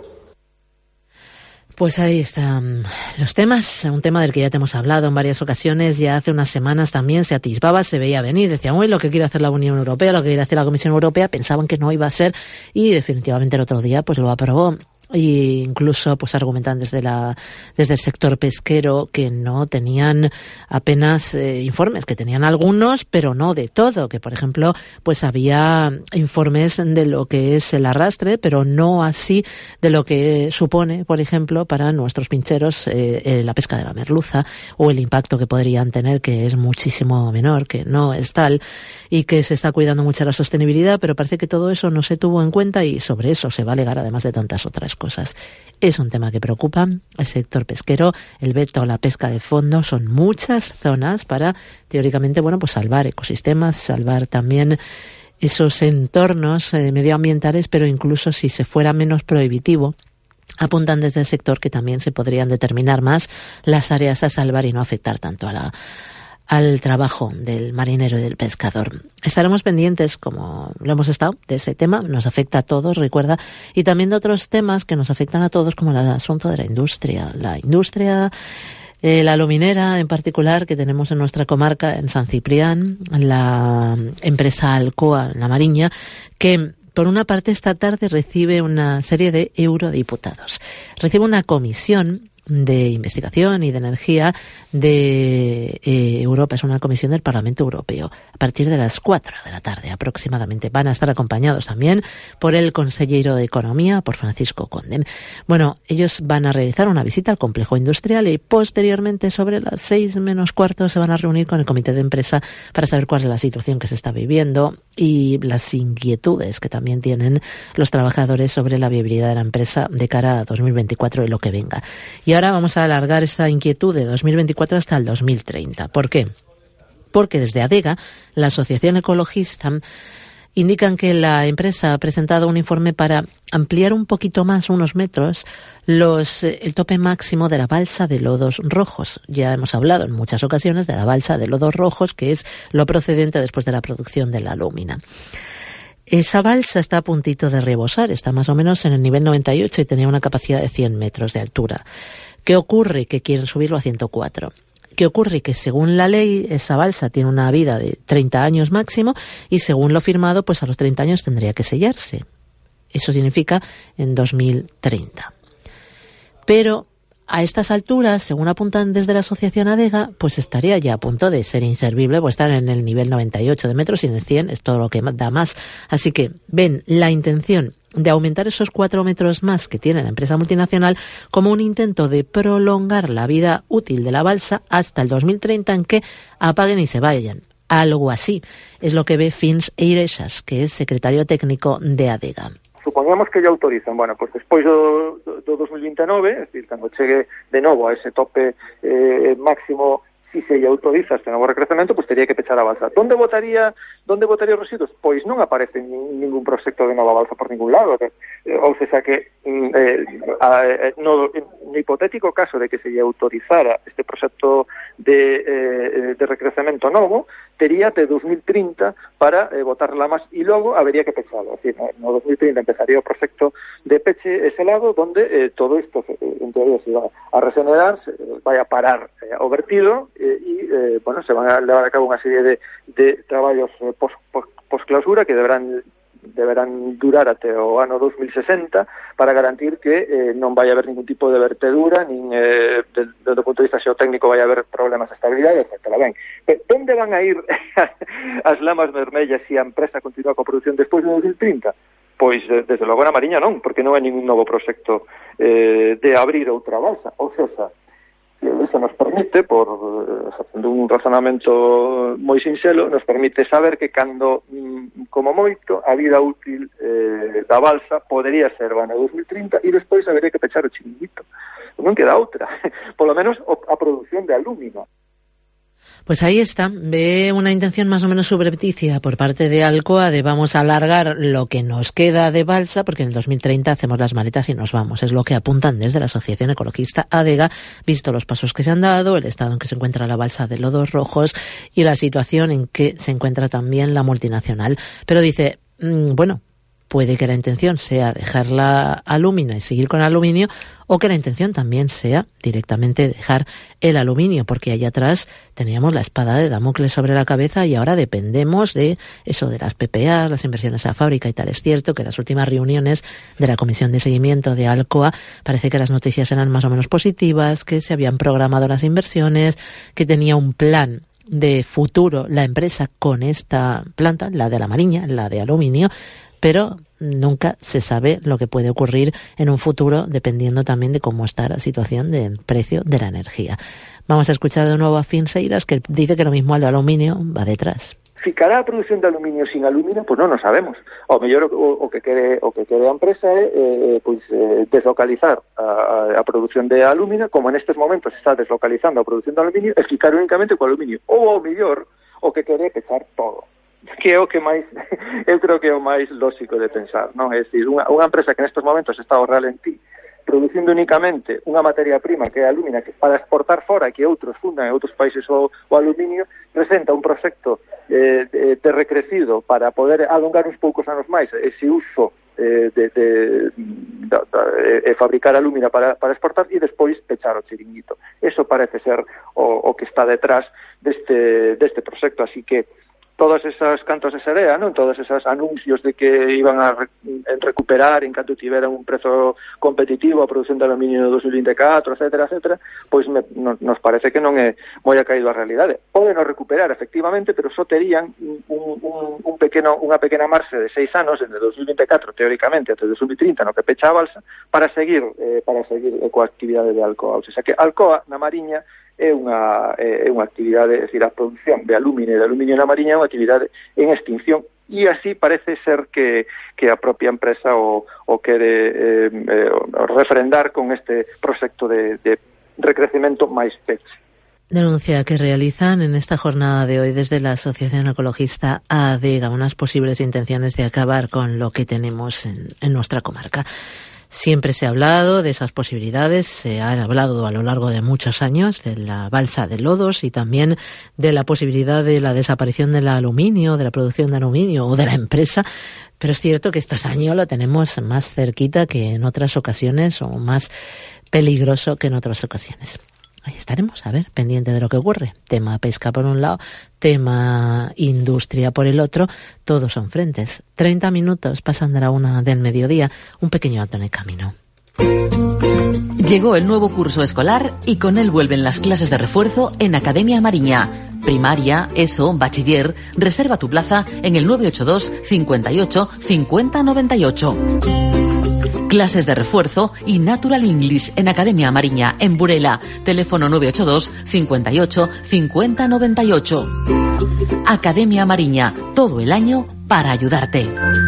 Pues ahí están los temas, un tema del que ya te hemos hablado en varias ocasiones. Ya hace unas semanas también se atisbaba, se veía venir, decían, uy, lo que quiere hacer la Unión Europea, lo que quiere hacer la Comisión Europea, pensaban que no iba a ser, y definitivamente el otro día pues lo aprobó. Y incluso pues argumentan desde la desde el sector pesquero que no tenían apenas eh, informes, que tenían algunos, pero no de todo, que por ejemplo pues había informes de lo que es el arrastre, pero no así de lo que supone, por ejemplo, para nuestros pincheros eh, eh, la pesca de la merluza, o el impacto que podrían tener, que es muchísimo menor, que no es tal, y que se está cuidando mucho la sostenibilidad, pero parece que todo eso no se tuvo en cuenta, y sobre eso se va a alegar, además de tantas otras cosas. Es un tema que preocupa al sector pesquero. El veto a la pesca de fondo, son muchas zonas para, teóricamente, bueno, pues salvar ecosistemas, salvar también esos entornos eh, medioambientales, pero incluso si se fuera menos prohibitivo, apuntan desde el sector que también se podrían determinar más las áreas a salvar y no afectar tanto a la al trabajo del marinero y del pescador. Estaremos pendientes, como lo hemos estado, de ese tema. Nos afecta a todos, recuerda, y también de otros temas que nos afectan a todos, como el asunto de la industria. La industria, eh, la luminera en particular, que tenemos en nuestra comarca, en San Ciprián, la empresa Alcoa, en la Mariña, que por una parte esta tarde recibe una serie de eurodiputados. Recibe una comisión de Investigación y de Energía de eh, Europa. Es una comisión del Parlamento Europeo. A partir de las cuatro de la tarde aproximadamente. Van a estar acompañados también por el consejero de Economía, por Francisco Conde. Bueno, ellos van a realizar una visita al complejo industrial y posteriormente, sobre las seis menos cuarto, se van a reunir con el comité de empresa para saber cuál es la situación que se está viviendo y las inquietudes que también tienen los trabajadores sobre la viabilidad de la empresa de cara a dos mil veinticuatro y lo que venga. Y ahora vamos a alargar esa inquietud de dos mil veinticuatro hasta el dos mil treinta. ¿Por qué? Porque desde ADEGA, la Asociación Ecologista, indican que la empresa ha presentado un informe para ampliar un poquito más, unos metros, los el tope máximo de la balsa de lodos rojos. Ya hemos hablado en muchas ocasiones de la balsa de lodos rojos, que es lo procedente después de la producción de la alúmina. Esa balsa está a puntito de rebosar, está más o menos en el nivel noventa y ocho y tenía una capacidad de cien metros de altura. ¿Qué ocurre? Que quieren subirlo a ciento cuatro. ¿Qué ocurre? Que según la ley, esa balsa tiene una vida de treinta años máximo y según lo firmado, pues a los treinta años tendría que sellarse. Eso significa en dos mil treinta. Pero a estas alturas, según apuntan desde la asociación ADEGA, pues estaría ya a punto de ser inservible, pues estar en el nivel noventa y ocho de metros y en el cien es todo lo que da más. Así que ven la intención de aumentar esos cuatro metros más que tiene la empresa multinacional como un intento de prolongar la vida útil de la balsa hasta el dos mil treinta, en que apaguen y se vayan. Algo así es lo que ve Fins Eirexas, que es secretario técnico de ADEGA. Supoñamos que lle autorizan, bueno, pois despois do, do, do dos mil vinte e nove, é dicir, cando chegue de novo a ese tope eh, máximo, si se lle autoriza este novo recrecemento, pois teria que pechar a balsa. Donde botaría, donde botaría os residuos? Pois non aparece nin, ningún proxecto de nova balsa por ningún lado, que, eh, ou seja que eh, a, no, no hipotético caso de que se lle autorizara este proxecto de, eh, de recrecemento novo, tería de dos mil trinta para eh, botarla máis e logo habería que pechalo. Es decir, no dos mil trinta empezaría o proxecto de peche ese lado donde eh, todo isto, eh, en teoría, se va a regenerar, se vai a parar eh, o vertido e, eh, bueno, se van a levar a cabo unha serie de, de traballos eh, pos, pos, pos clausura que deberán deberán durar até o ano dos mil sesenta para garantir que eh, non vai haber ningún tipo de vertedura, nin eh, desde o punto de vista xeotécnico vai haber problemas de estabilidade, etcétera. Ben, onde van a ir as lamas vermellas se a empresa continúa coa produción despois de dos mil trinta? Pois, desde logo, na Mariña non, porque non hai ningún novo proxecto eh, de abrir outra balsa. Ou seja, eso nos permite, por facendo un razonamento moi sinxelo, nos permite saber que cando, como moito, a vida útil eh, da balsa podería ser o ano dos mil trinta e despois habería que pechar o chiringuito. Non queda outra, polo menos a produción de alúmina. Pues ahí está, ve una intención más o menos subrepticia por parte de Alcoa de vamos a alargar lo que nos queda de balsa porque en el dos mil treinta hacemos las maletas y nos vamos. Es lo que apuntan desde la Asociación Ecologista ADEGA, visto los pasos que se han dado, el estado en que se encuentra la balsa de lodos rojos y la situación en que se encuentra también la multinacional. Pero dice, mmm, bueno, puede que la intención sea dejar la alúmina y seguir con el aluminio, o que la intención también sea directamente dejar el aluminio, porque allá atrás teníamos la espada de Damocles sobre la cabeza y ahora dependemos de eso, de las P P A, las inversiones a fábrica y tal. Es cierto que en las últimas reuniones de la Comisión de Seguimiento de Alcoa parece que las noticias eran más o menos positivas, que se habían programado las inversiones, que tenía un plan de futuro la empresa con esta planta, la de la Mariña, la de aluminio, pero nunca se sabe lo que puede ocurrir en un futuro dependiendo también de cómo está la situación del precio de la energía. Vamos a escuchar de nuevo a Fins Eirexas, que dice que lo mismo al aluminio va detrás. Ficará a produción de aluminio sin aluminio? Pois non o sabemos. O mellor o, o que quere o que quere a empresa é eh, pois, eh, deslocalizar a, a produción de aluminio, como en estes momentos se está deslocalizando a produción de aluminio, e ficar únicamente co aluminio. Ou o mellor o que quere pechar todo, que é o que máis, eu creo que é o máis lógico de pensar, non? É dicir, unha, unha empresa que nestes momentos está ao ralentí, producindo únicamente unha materia prima que é a alúmina, que para exportar fora, que outros fundan en outros países o, o aluminio, presenta un proxecto eh, de, de recrecido para poder alongar uns poucos anos máis ese uso eh, de, de, de, de, de fabricar alúmina para, para exportar e despois pechar o chiringuito. Eso parece ser o, o que está detrás deste, deste proxecto, así que todas esas cantos de serea, non? Todas esas anuncios de que iban a re, en recuperar en canto tiveran un prezo competitivo a produción de aluminio no dos mil vinte e catro, etcétera, etcétera, pois me, no, nos parece que non é moi acaído a realidade. Poden non recuperar, efectivamente, pero só terían un, un, un pequeno, unha pequena marxe de seis anos, desde dos mil vinte e catro, teóricamente, até dos mil trinta, no que pecha a balsa, para seguir eh, para seguir coa actividade de Alcoa. O sea, que Alcoa, na Mariña, é unha, é unha actividade, é dicir, a produción de aluminio e de aluminio na Mariña é unha actividade en extinción, e así parece ser que, que a propia empresa o, o quere eh, eh, refrendar con este proxecto de, de recrecemento máis peche. Denuncia que realizan en esta jornada de hoy desde la Asociación Ecologista ADEGA unas posibles intenciones de acabar con lo que tenemos en, en nuestra comarca. Siempre se ha hablado de esas posibilidades, se ha hablado a lo largo de muchos años de la balsa de lodos y también de la posibilidad de la desaparición del aluminio, de la producción de aluminio o de la empresa, pero es cierto que estos años lo tenemos más cerquita que en otras ocasiones o más peligroso que en otras ocasiones. Ahí estaremos, a ver, pendiente de lo que ocurre. Tema pesca por un lado, tema industria por el otro, todos son frentes. treinta minutos pasan de la una del mediodía, un pequeño alto en el camino. Llegó el nuevo curso escolar y con él vuelven las clases de refuerzo en Academia Mariña. Primaria, ESO, bachiller, reserva tu plaza en el nueve ocho dos, cincuenta y ocho, cincuenta noventa y ocho. Clases de refuerzo y Natural English en Academia Mariña, en Burela. Teléfono nueve ocho dos, cincuenta y ocho, cincuenta noventa y ocho. Academia Mariña, todo el año para ayudarte.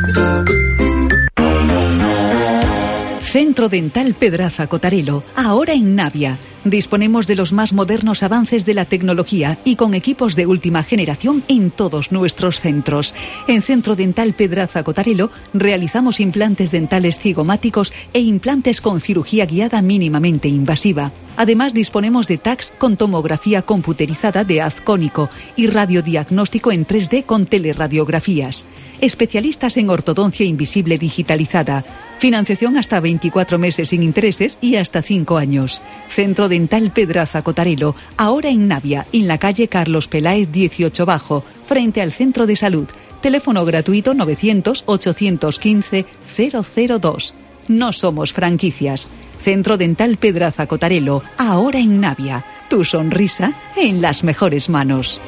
Centro Dental Pedraza Cotarelo, ahora en Navia. Disponemos de los más modernos avances de la tecnología y con equipos de última generación en todos nuestros centros. En Centro Dental Pedraza Cotarelo realizamos implantes dentales cigomáticos e implantes con cirugía guiada mínimamente invasiva. Además disponemos de T A Cs con tomografía computerizada de haz cónico y radiodiagnóstico en tres D con teleradiografías. Especialistas en ortodoncia invisible digitalizada. Financiación hasta veinticuatro meses sin intereses y hasta cinco años. Centro Dental Pedraza Cotarelo, ahora en Navia, en la calle Carlos Peláez dieciocho Bajo, frente al Centro de Salud. Teléfono gratuito novecientos, ochocientos quince, cero cero dos. No somos franquicias. Centro Dental Pedraza Cotarelo, ahora en Navia. Tu sonrisa en las mejores manos.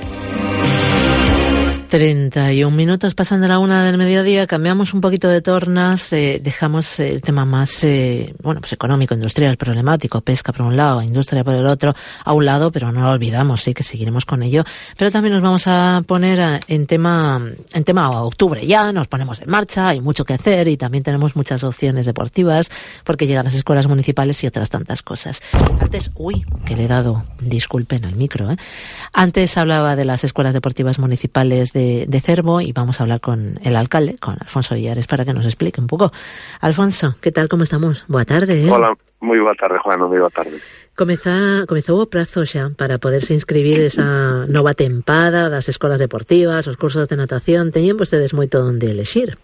treinta y un minutos pasan de la una del mediodía, cambiamos un poquito de tornas, eh, dejamos el tema más, eh, bueno, pues económico, industrial, problemático, pesca por un lado, industria por el otro, a un lado, pero no lo olvidamos, sí que seguiremos con ello, pero también nos vamos a poner a, en tema, en tema octubre ya, nos ponemos en marcha, hay mucho que hacer y también tenemos muchas opciones deportivas, porque llegan las escuelas municipales y otras tantas cosas. Antes, uy, que le he dado, disculpen al micro, eh. Antes hablaba de las escuelas deportivas municipales de De, de Cervo y vamos a hablar con el alcalde, con Alfonso Villares, para que nos explique un pouco. Alfonso, que tal, como estamos? Boa tarde. Eh? Hola, moi boa tarde, Juan, moi boa tarde. Comeza, comezou o prazo xa para poderse inscribir esa nova tempada das escolas deportivas, os cursos de natación. Teñen vostedes moito onde elexir.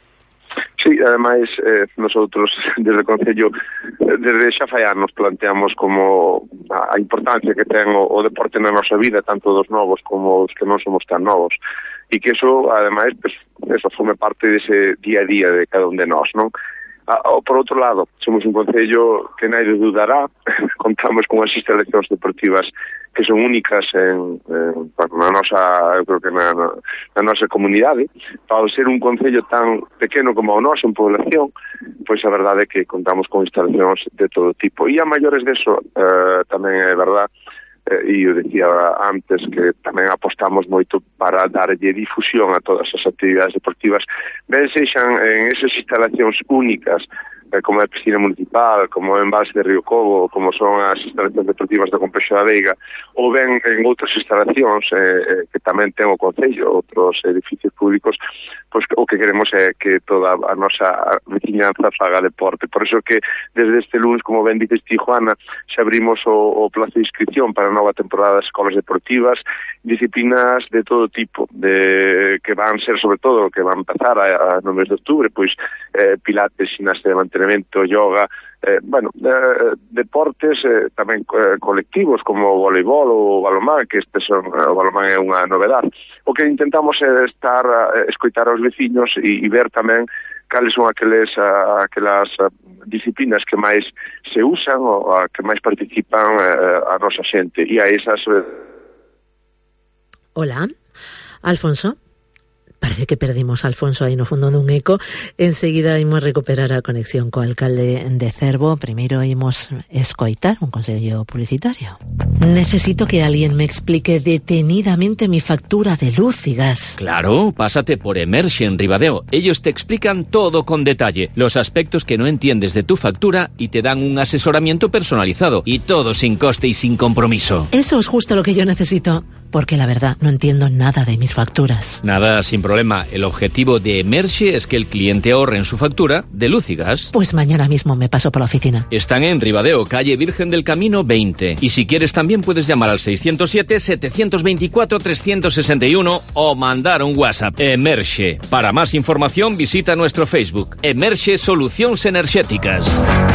Sí, ademais, eh, nosotros desde o Concello, desde xa fai anos planteamos como a importancia que ten o, o deporte na nosa vida, tanto dos novos como os que non somos tan novos, e que eso, ademais, pues, eso forme parte dese día a día de cada un de nós, non? Ah, por outro lado, somos un concello que naide dudará, contamos con as instalacións deportivas que son únicas en, en na nosa, eu creo que na, na nosa comunidade. Para ser un concello tan pequeno como o noso en población, pois a verdade é que contamos con instalacións de todo tipo. E a maiores deso, eh, tamén é verdade, e eu decía antes que tamén apostamos moito para darlle difusión a todas as actividades deportivas, ben sexan en esas instalacións únicas, como é a piscina municipal, como é en Embalse de Río Cobo, como son as instalacións deportivas do Complexo da Veiga, ou ben en outras instalacións eh, que tamén ten o Concello, outros edificios públicos, pois o que queremos é que toda a nosa veciñanza faga deporte. Por iso que desde este lunes, como ben dices ti, Juana, xa abrimos o, o plazo de inscripción para a nova temporada das escolas deportivas, disciplinas de todo tipo, de que van ser sobre todo, que van empezar a, a no mes de octubre, pois eh, pilates, xinaste de mantenimento adestramento, yoga, eh, bueno, eh, deportes eh, tamén eh, colectivos como o voleibol ou o balonmán, que este son, eh, o balonmán é unha novedade. O que intentamos é estar, eh, escoitar aos veciños e, e ver tamén cales son aqueles, uh, aquelas uh, disciplinas que máis se usan ou a que máis participan uh, a nosa xente. E a esas... Uh... Hola, Alfonso. Parece que perdimos a Alfonso aí no fondo dun eco. Enseguida imos recuperar a conexión co alcalde de Cervo. Primeiro imos escoitar un consello publicitario. Necesito que alguien me explique detenidamente mi factura de luz y gas. Claro, pásate por Emerxe en Ribadeo. Ellos te explican todo con detalle, los aspectos que no entiendes de tu factura y te dan un asesoramiento personalizado. Y todo sin coste y sin compromiso. Eso es justo lo que yo necesito. Porque la verdad no entiendo nada de mis facturas. Nada, sin problema. El objetivo de Emerxe es que el cliente ahorre en su factura de luz y gas. Pues mañana mismo me paso por la oficina. Están en Ribadeo, calle Virgen del Camino veinte. Y si quieres también puedes llamar al seiscientos siete, setecientos veinticuatro, trescientos sesenta y uno o mandar un WhatsApp. Emerxe. Para más información visita nuestro Facebook. Emerxe Soluciones Energéticas.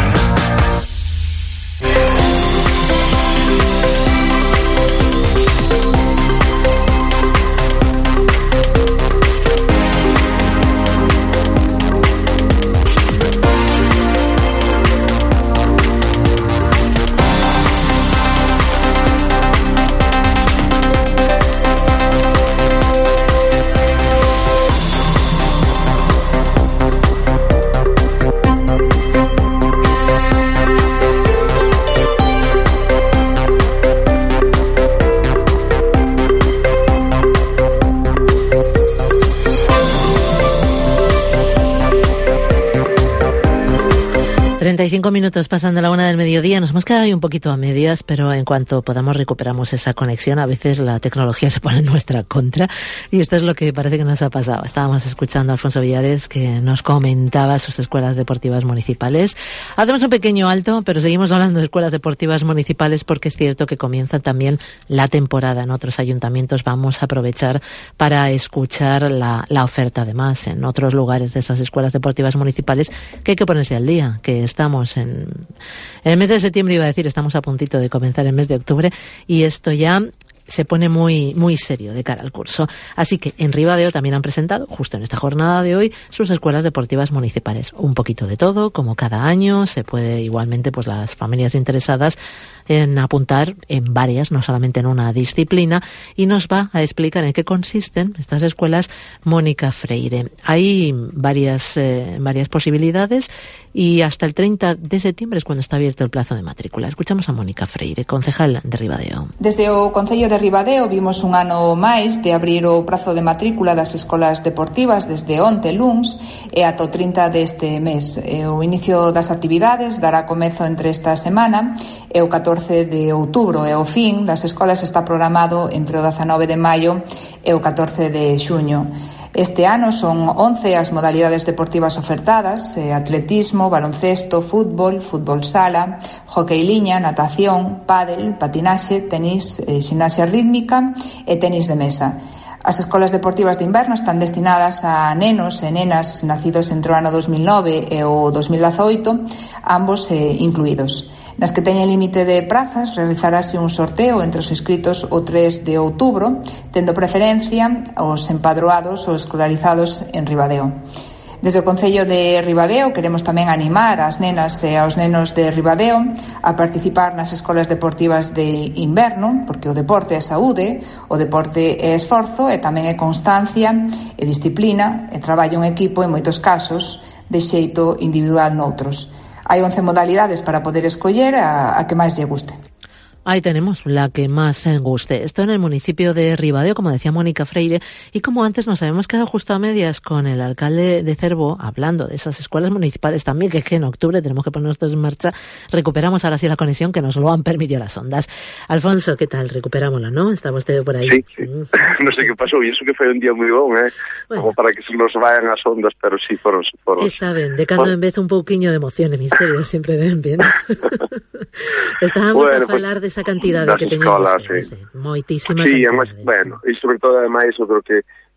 treinta y cinco minutos pasando la una del mediodía. Nos hemos quedado ahí un poquito a medias, pero en cuanto podamos recuperamos esa conexión. A veces la tecnología se pone en nuestra contra y esto es lo que parece que nos ha pasado. Estábamos escuchando a Alfonso Villares, que nos comentaba sus escuelas deportivas municipales. Hacemos un pequeño alto, pero seguimos hablando de escuelas deportivas municipales porque es cierto que comienza también la temporada en otros ayuntamientos. Vamos a aprovechar para escuchar la, la oferta, además, en otros lugares de esas escuelas deportivas municipales, que hay que ponerse al día, que estamos en, en el mes de septiembre, iba a decir, estamos a puntito de comenzar el mes de octubre y esto ya se pone muy muy serio de cara al curso. Así que en Ribadeo también han presentado, justo en esta jornada de hoy, sus escuelas deportivas municipales. Un poquito de todo, como cada año. Se puede igualmente, pues las familias interesadas en apuntar en varias, no solamente en una disciplina, y nos va a explicar en qué consisten estas escuelas Mónica Freire. Hay varias eh, varias posibilidades y hasta el treinta de septiembre es cuando está abierto el plazo de matrícula. Escuchamos a Mónica Freire, concejal de Ribadeo. Desde o Concello de Ribadeo vimos un ano máis de abrir o prazo de matrícula das escolas deportivas desde onte luns e ata o trinta deste mes. O inicio das actividades dará comezo entre esta semana e o catorce de outubro e o fin das escolas está programado entre o dezanove de maio e o catorce de xuño. Este ano son once as modalidades deportivas ofertadas: eh, atletismo, baloncesto, fútbol, fútbol sala, hockey liña, natación, pádel, patinaxe, tenis, eh, ximnasia rítmica e tenis de mesa. As escolas deportivas de inverno están destinadas a nenos e nenas nacidos entre o ano dos mil nove e o dos mil dezaoito, ambos eh, incluídos. Nas que teñen límite de prazas, realizarase un sorteo entre os inscritos o tres de outubro, tendo preferencia aos empadroados ou escolarizados en Ribadeo. Desde o Concello de Ribadeo queremos tamén animar ás nenas e aos nenos de Ribadeo a participar nas escolas deportivas de inverno, porque o deporte é saúde, o deporte é esforzo e tamén é constancia e disciplina e traballo en equipo en moitos casos de xeito individual noutros. Hai once modalidades para poder escoller a, a que máis lle guste. Ahí tenemos la que más guste. Esto en el municipio de Ribadeo, como decía Mónica Freire, y como antes nos habíamos quedado justo a medias con el alcalde de Cervo, hablando de esas escuelas municipales también, que es que en octubre tenemos que ponernos todos en marcha. Recuperamos ahora sí la conexión, que nos lo han permitido las ondas. Alfonso, ¿qué tal? Recuperámosla, ¿no? Está usted por ahí. Sí, sí. Mm. No sé qué pasó, y eso que fue un día muy bon, eh? Bueno. Como para que se nos vayan las ondas, pero sí, fueron... fueron Está bien, de cando bueno. En vez un pouquiño de emoción e misterio, siempre ven bien. Estábamos bueno, a falar pues... de esa cantidad de que teñemos, sí. moitísima sí, cantidad. Además, bueno, e sobre todo, ademais, eu creo que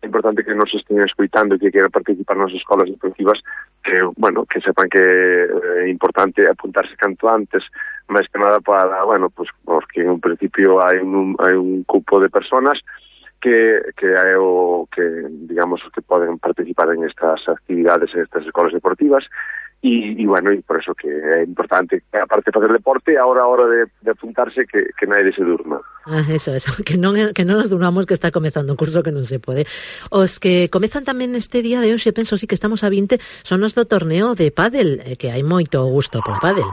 é importante que nos estén escoitando e que quieran participar nas escolas deportivas, que, bueno, que sepan que é importante apuntarse canto antes, máis que nada para, bueno, pues, porque en un principio hai un, hai un cupo de personas que, que é o que, digamos, que poden participar en estas actividades, en estas escolas deportivas, e, e bueno, e por eso que é importante, aparte de fazer deporte, ahora a hora de, de apuntarse, que, que nadie se durma. Ah, eso, eso, que non, que non nos durmamos, que está comezando un curso que non se pode. Os que comezan tamén este día de hoxe, penso sí que estamos a vinte, son os do torneo de pádel, que hai moito gusto por pádel.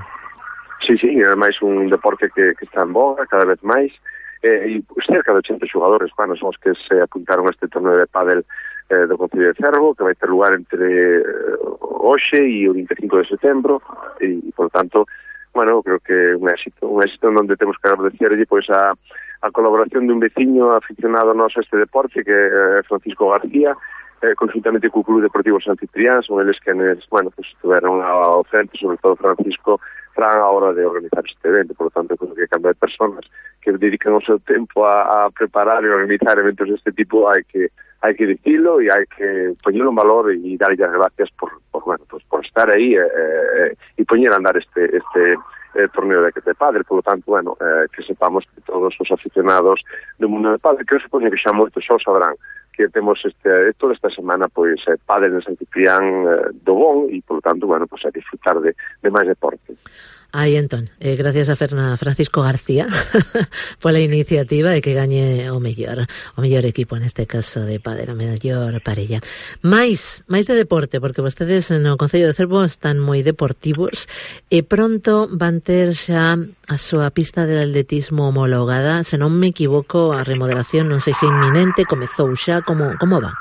Sí, sí, é máis un deporte que, que está en boga cada vez máis, eh, e cerca de ochenta xogadores, bueno, son os que se apuntaron a este torneo de pádel eh, do Concello de Cervo, que vai ter lugar entre eh, hoxe e o vinte e cinco de setembro, e, e por tanto, bueno, creo que un éxito, un éxito onde temos que agradecerlle pois a, a colaboración dun veciño aficionado noso a este deporte, que é Francisco García, eh, conjuntamente co Club Deportivo San Ciprián, son eles que, bueno, pues, estuveron ao frente, sobre todo Francisco, a hora de organizar este evento. Por lo tanto, creo que cambia de personas que dedican o seu tempo a, a preparar e organizar eventos deste tipo, hai que hai que dicilo e hai que poñerlo en valor e darlle as gracias por, por, bueno, pues, por estar aí e, eh, e poñer a andar este este eh, torneo de, de pádel. Por lo tanto, bueno, eh, que sepamos que todos os aficionados do mundo de pádel, que eu supoño que xa moitos xa sabrán, que temos este toda esta semana pois eh, pádel en San Ciprián eh, do Bon, e por lo tanto, bueno, pues a disfrutar de, de máis deporte. Aí entón, eh, gracias a Ferna Francisco García pola iniciativa e que gañe o mellor o mellor equipo, neste caso de pádel, a mellor parella. Mais, máis de deporte, porque vostedes no Concello de Cervo están moi deportivos e pronto van ter xa a súa pista de atletismo homologada. Se non me equivoco, a remodelación non sei se inminente, comezou xa, como, como va?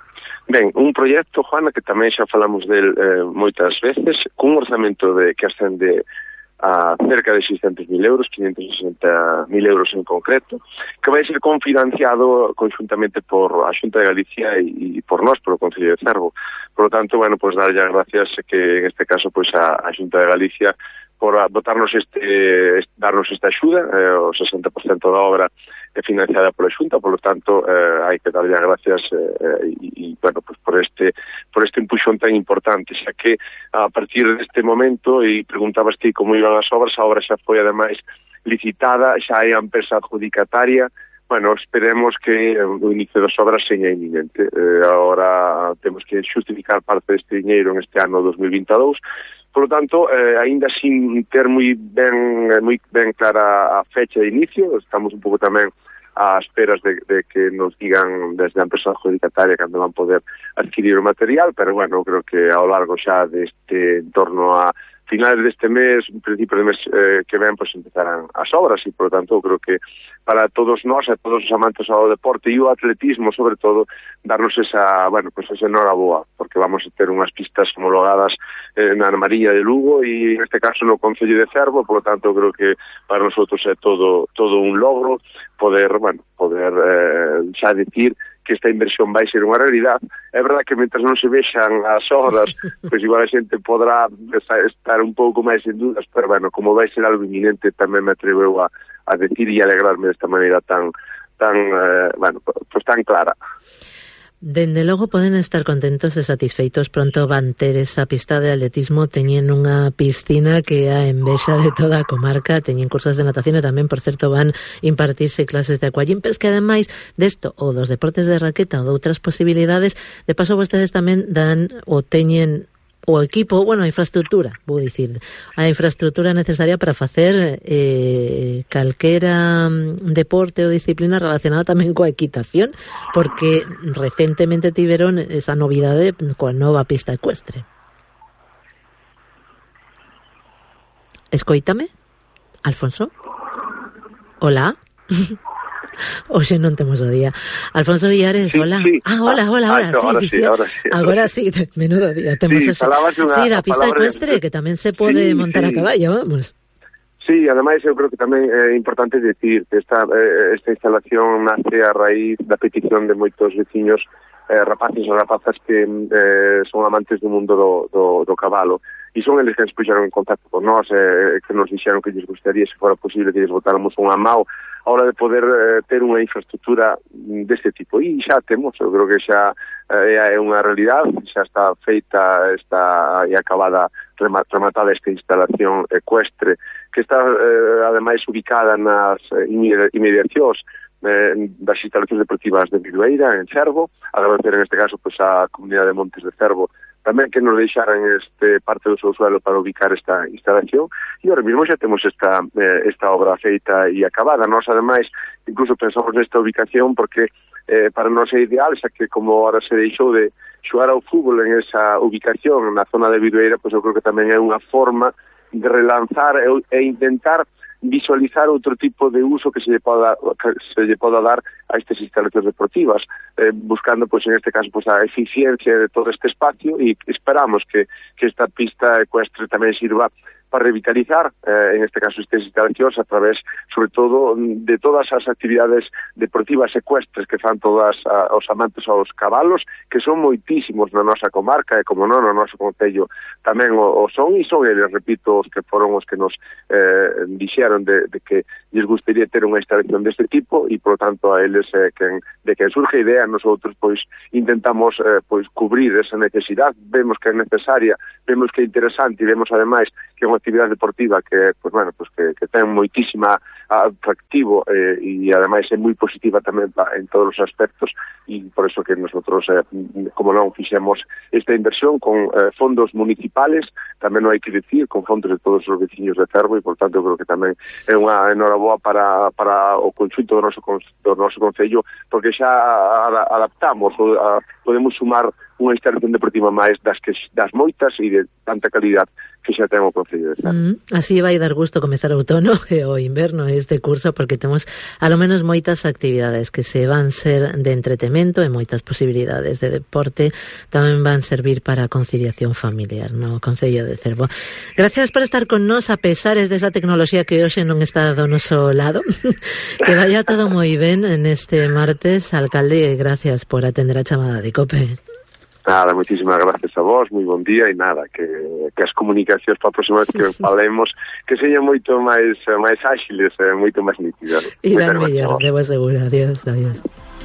Ben, un proxecto, Juana, que tamén xa falamos del eh, moitas veces, cun orzamento de que ascende a cerca de seiscentos mil euros, quinhentos e sesenta mil euros en concreto, que vai ser confinanciado conjuntamente por a Xunta de Galicia e, e por nós, por o Concello de Cervo. Por lo tanto, bueno, pues darlle as gracias que en este caso pues a, a Xunta de Galicia por botarnos este, darnos esta axuda, eh, o sesenta por cento da obra é financiada pola Xunta, por lo tanto, eh, hai que darlle as gracias eh, e, e, bueno, pues por este por este empuxón tan importante, xa que a partir deste momento, e preguntabas ti como iban as obras, a obra xa foi ademais licitada, xa hai a empresa adjudicataria. Bueno, esperemos que o inicio das obras seña inminente. Eh, agora temos que xustificar parte deste diñeiro en este ano dos mil vinte e dous. Por lo tanto, eh, aínda sin ter moi ben moi ben clara a fecha de inicio, estamos un pouco tamén a esperas de, de que nos digan desde a empresa adjudicataria cando van poder adquirir o material, pero bueno, creo que ao largo xa deste, en torno a finales deste mes, principio de mes eh, que ven, pues empezarán as obras, e por lo tanto creo que para todos nós, a todos os amantes ao deporte e o atletismo, sobre todo, darnos esa, bueno, pues esa enhoraboa, porque vamos a ter unhas pistas homologadas eh, na Mariña de Lugo e en este caso no Concello de Cervo. Por lo tanto creo que para nosotros é todo todo un logro poder, bueno, poder eh, xa decir que esta inversión vai ser unha realidad. É verdade que mentre non se vexan as obras, pois igual a xente podrá estar un pouco máis en dudas, pero bueno, como vai ser algo inminente, tamén me atreveu a, a decir e alegrarme desta maneira tan, tan, eh, bueno, pues tan clara. Dende logo poden estar contentos e satisfeitos. Pronto van ter esa pista de atletismo, teñen unha piscina que é a envexa de toda a comarca, teñen cursos de natación e tamén, por certo, van impartirse clases de aquagym, pero es que ademais desto, ou dos deportes de raqueta ou de outras posibilidades, de paso vostedes tamén dan ou teñen o equipo, bueno, a infraestructura, vou dicir, a infraestructura necesaria para facer eh, calquera deporte ou disciplina relacionada tamén coa equitación, porque recentemente tiveron esa novidade coa nova pista ecuestre. Escoítame? Alfonso? Hola? Oxe, non temos o día. Alfonso Villares, sí, hola. Sí. Ah, hola, hola, ahora, ah, sí, ahora, sí, ahora sí. Agora sí, menudo día. Temos sí, una, sí, da pista ecuestre, de... que tamén se pode sí, montar sí. a caballo, vamos. Sí, ademais eu creo que tamén é importante decir que esta, esta instalación nace a raíz da petición de moitos veciños, eh, rapaces e rapazas que eh, son amantes do mundo do, do, do cabalo, e son eles que nos puxeron en contacto con nós, eh, que nos dixeron que lles gustaría, se fora posible, que lles botáramos unha mao a hora de poder eh, ter unha infraestructura deste tipo. E xa temos, eu creo que xa eh, é unha realidade, xa está feita, está e acabada, rematada esta instalación ecuestre, que está eh, ademais ubicada nas eh, inmediacións eh, das instalacións deportivas de Vidueira, en Cervo. Agradecer en este caso pues, a comunidade de Montes de Cervo tamén que nos deixaran este parte do seu suelo para ubicar esta instalación, e ahora mesmo xa temos esta eh, esta obra feita e acabada. Nós, ademais, incluso pensamos nesta ubicación porque eh, para nós é ideal, xa que como ahora se deixou de xogar ao fútbol en esa ubicación na zona de Vidueira, pois eu creo que tamén é unha forma de relanzar e, e intentar visualizar outro tipo de uso que se lle poda, que se lle poda dar a estas instalacións deportivas, eh, buscando, pois, en este caso, pois, a eficiencia de todo este espacio, e esperamos que, que esta pista ecuestre tamén sirva para revitalizar, eh, en este caso, estas instalacións a través, sobre todo, de todas as actividades deportivas ecuestres que fan todas a, os amantes aos cabalos, que son moitísimos na nosa comarca, e como non, no noso concello tamén o, o son, e son eles, repito, os que foron os que nos eh, dixeron de, de que lles gustaría ter unha instalación deste tipo, e, por lo tanto, a eles, eh, quen, de quen surge a idea, nosotros, pois, intentamos, eh, pois, cubrir esa necesidade, vemos que é necesaria, vemos que é interesante, e vemos, ademais, que é unha actividade deportiva que, pues, bueno, pues, que, que ten moitísima atractivo eh, e ademais é moi positiva tamén pa, en todos os aspectos, e por eso que nosotros, eh, como non, fixemos esta inversión con eh, fondos municipales, tamén non hai que dicir, con fondos de todos os veciños de Cervo, e por tanto creo que tamén é unha enhoraboa para, para o conxunto do noso, do noso concello, porque xa adaptamos, a, podemos sumar unha instalación deportiva máis das que das moitas e de tanta calidad que xa ten o Concello de Cervo. Mm, así vai dar gusto comezar o outono e o inverno este curso, porque temos a lo menos moitas actividades que se van ser de entretemento e moitas posibilidades de deporte, tamén van servir para a conciliación familiar no Concello de Cervo. Gracias por estar con nós a pesares desa tecnoloxía que hoxe non está do noso lado. Que vaya todo moi ben en este martes, alcalde, e gracias por atender a chamada de COPE. Nada, moitísimas gracias a vos, moi bon día, e nada, que, que as comunicacións para a próxima vez que falemos que señan moito máis máis áxiles e moito máis nítidas. Irán mellor, debo asegurar. Adiós, adiós.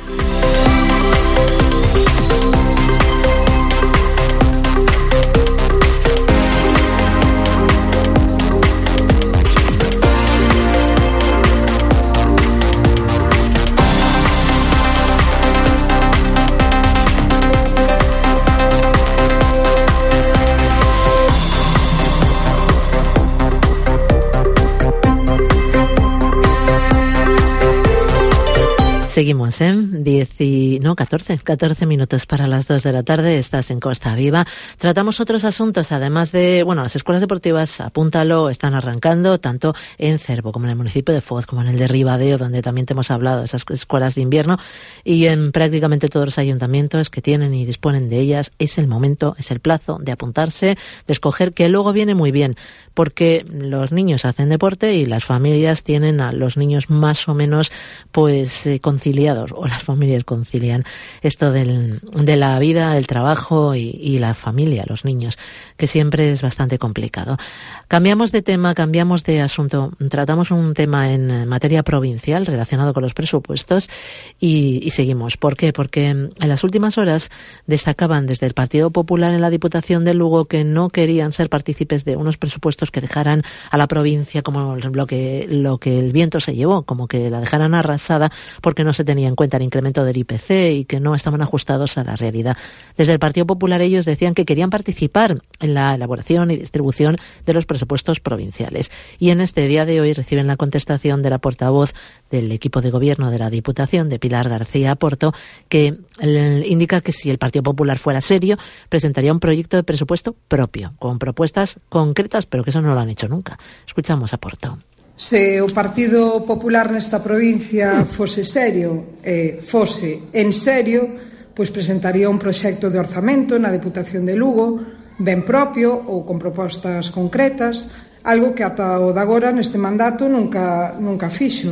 Seguimos, ¿eh? Diez y, no, catorce, catorce minutos para las dos de la tarde. Estás en Costa Viva. Tratamos otros asuntos, además de, bueno, las escuelas deportivas, apúntalo, están arrancando tanto en Cervo como en el municipio de Foz, como en el de Ribadeo, donde también te hemos hablado de esas escuelas de invierno, y en prácticamente todos los ayuntamientos que tienen y disponen de ellas. Es el momento, es el plazo de apuntarse, de escoger, que luego viene muy bien, porque los niños hacen deporte y las familias tienen a los niños más o menos, pues, eh, conciliados, o las familias concilian esto del, de la vida, el trabajo y, y la familia, los niños, que siempre es bastante complicado. Cambiamos de tema, cambiamos de asunto. Tratamos un tema en materia provincial relacionado con los presupuestos y, y seguimos. ¿Por qué? Porque en las últimas horas destacaban desde el Partido Popular en la Diputación de Lugo que no querían ser partícipes de unos presupuestos que dejaran a la provincia como lo que, lo que el viento se llevó, como que la dejaran arrasada, porque no se tenía en cuenta el incremento del I P C y que no estaban ajustados a la realidad. Desde el Partido Popular ellos decían que querían participar en la elaboración y distribución de los presupuestos provinciales. Y en este día de hoy reciben la contestación de la portavoz del equipo de gobierno de la Diputación, de Pilar García Porto, que indica que si el Partido Popular fuera serio, presentaría un proyecto de presupuesto propio, con propuestas concretas, pero que eso no lo han hecho nunca. Escuchamos a Porto. Se o Partido Popular nesta provincia fose serio, eh, fose en serio, pois presentaría un proxecto de orzamento na Deputación de Lugo, ben propio ou con propostas concretas, algo que ata o de agora neste mandato nunca, nunca fixo.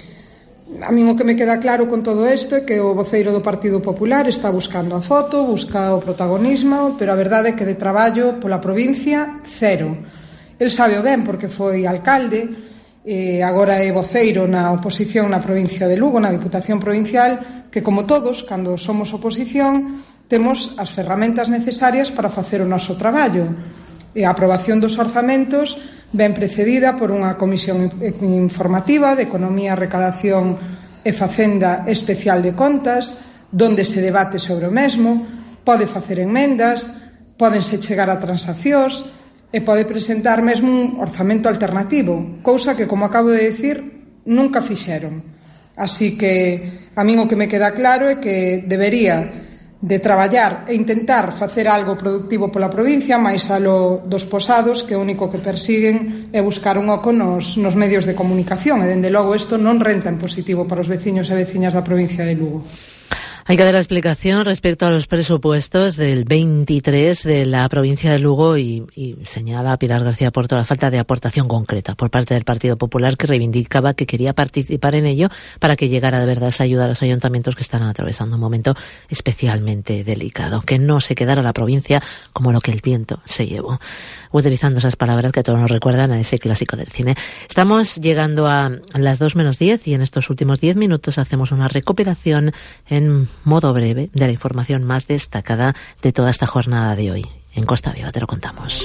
A min o que me queda claro con todo isto é que o voceiro do Partido Popular está buscando a foto, busca o protagonismo, pero a verdade é que de traballo pola provincia, cero. El sabe o ben porque foi alcalde eh, agora é voceiro na oposición na provincia de Lugo, na Diputación Provincial, que como todos, cando somos oposición, temos as ferramentas necesarias para facer o noso traballo. E a aprobación dos orzamentos ben precedida por unha comisión informativa de Economía, Recadación e Facenda Especial de Contas, donde se debate sobre o mesmo, pode facer enmendas, pódense chegar a transaccións e pode presentar mesmo un orzamento alternativo, cousa que, como acabo de decir, nunca fixeron. Así que a min o que me queda claro é que debería de traballar e intentar facer algo productivo pola provincia, máis alo dos posados, que o único que persiguen é buscar un oco nos, nos medios de comunicación, e dende logo isto non renta en positivo para os veciños e veciñas da provincia de Lugo. Hay que dar la explicación respecto a los presupuestos del veintitrés de la provincia de Lugo y, y señala a Pilar García Porto la falta de aportación concreta por parte del Partido Popular, que reivindicaba que quería participar en ello para que llegara de verdad esa ayuda a los ayuntamientos que están atravesando un momento especialmente delicado, que no se quedara la provincia como lo que el viento se llevó. Utilizando esas palabras que a todos nos recuerdan a ese clásico del cine. Estamos llegando a las dos menos diez y en estos últimos diez minutos hacemos una recopilación en modo breve de la información más destacada de toda esta jornada de hoy. En Costa Viva te lo contamos.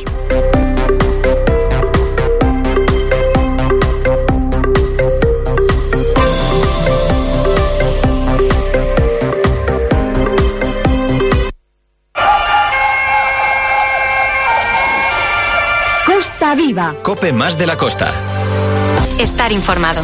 Costa Viva. Cope más de la costa. Estar informado.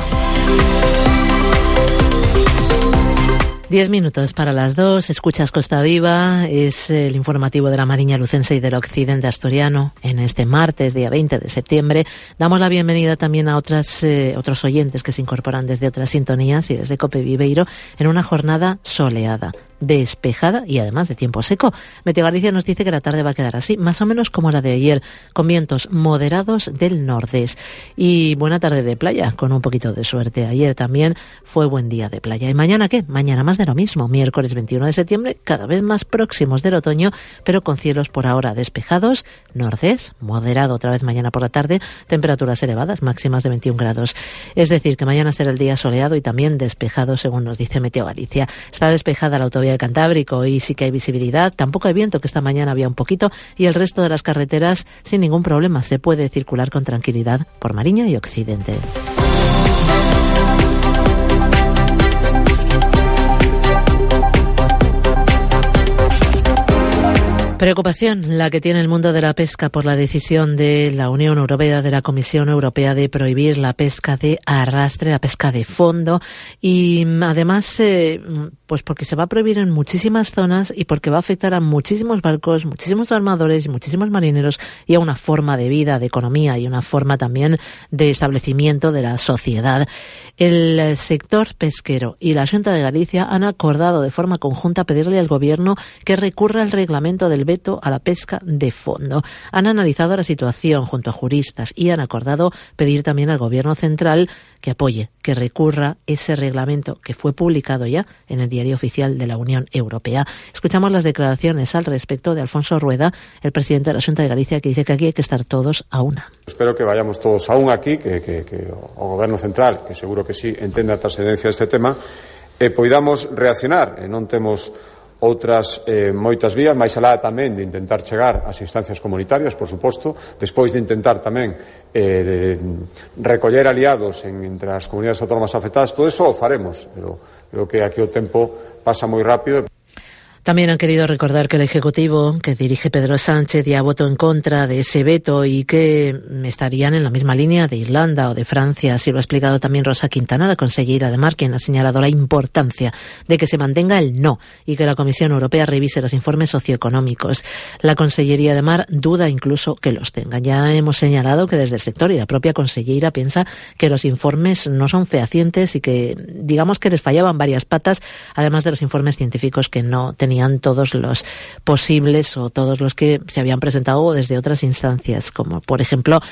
Diez minutos para las dos, escuchas Costa Viva, es el informativo de la Mariña Lucense y del Occidente Asturiano en este martes, día veinte de septiembre. Damos la bienvenida también a otras, eh, otros oyentes que se incorporan desde otras sintonías y desde Cope Viveiro en una jornada soleada, despejada y además de tiempo seco. Meteo Galicia nos dice que la tarde va a quedar así, más o menos como la de ayer, con vientos moderados del nordés. Y buena tarde de playa, con un poquito de suerte. Ayer también fue buen día de playa. ¿Y mañana qué? Mañana más de lo mismo. Miércoles veintiuno de septiembre, cada vez más próximos del otoño, pero con cielos por ahora despejados, nordés, moderado otra vez mañana por la tarde, temperaturas elevadas, máximas de veintiún grados. Es decir, que mañana será el día soleado y también despejado, según nos dice Meteo Galicia. Está despejada la autovía del Cantábrico y sí que hay visibilidad, tampoco hay viento, que esta mañana había un poquito, y el resto de las carreteras sin ningún problema se puede circular con tranquilidad por Mariña y Occidente. Preocupación la que tiene el mundo de la pesca por la decisión de la Unión Europea, de la Comisión Europea, de prohibir la pesca de arrastre, la pesca de fondo, y además eh, pues porque se va a prohibir en muchísimas zonas y porque va a afectar a muchísimos barcos, muchísimos armadores y muchísimos marineros, y a una forma de vida, de economía y una forma también de establecimiento de la sociedad. El sector pesquero y la Xunta de Galicia han acordado de forma conjunta pedirle al Gobierno que recurra al reglamento del veto a la pesca de fondo. Han analizado la situación junto a juristas y han acordado pedir también al Gobierno central que apoye, que recurra ese reglamento que fue publicado ya en el Diario Oficial de la Unión Europea. Escuchamos las declaraciones al respecto de Alfonso Rueda, el presidente de la Xunta de Galicia, que dice que aquí hay que estar todos a una. Espero que vayamos todos a una aquí, que, que, que o Gobierno central, que seguro que sí entenda a trascendencia deste tema, e poidamos reaccionar, e non temos outras eh, moitas vías, máis alá tamén de intentar chegar ás instancias comunitarias, por suposto, despois de intentar tamén eh, de recoller aliados en, entre as comunidades autónomas afectadas. Todo eso o faremos, pero creo que aquí o tempo pasa moi rápido. También han querido recordar que el Ejecutivo que dirige Pedro Sánchez ya votó en contra de ese veto y que estarían en la misma línea de Irlanda o de Francia. Así lo ha explicado también Rosa Quintana, la consellera de Mar, quien ha señalado la importancia de que se mantenga el no y que la Comisión Europea revise los informes socioeconómicos. La Consellería de Mar duda incluso que los tenga. Ya hemos señalado que desde el sector y la propia consellera piensa que los informes no son fehacientes y que, digamos, que les fallaban varias patas, además de los informes científicos que no tenían tenían todos los posibles o todos los que se habían presentado desde otras instancias, como por ejemplo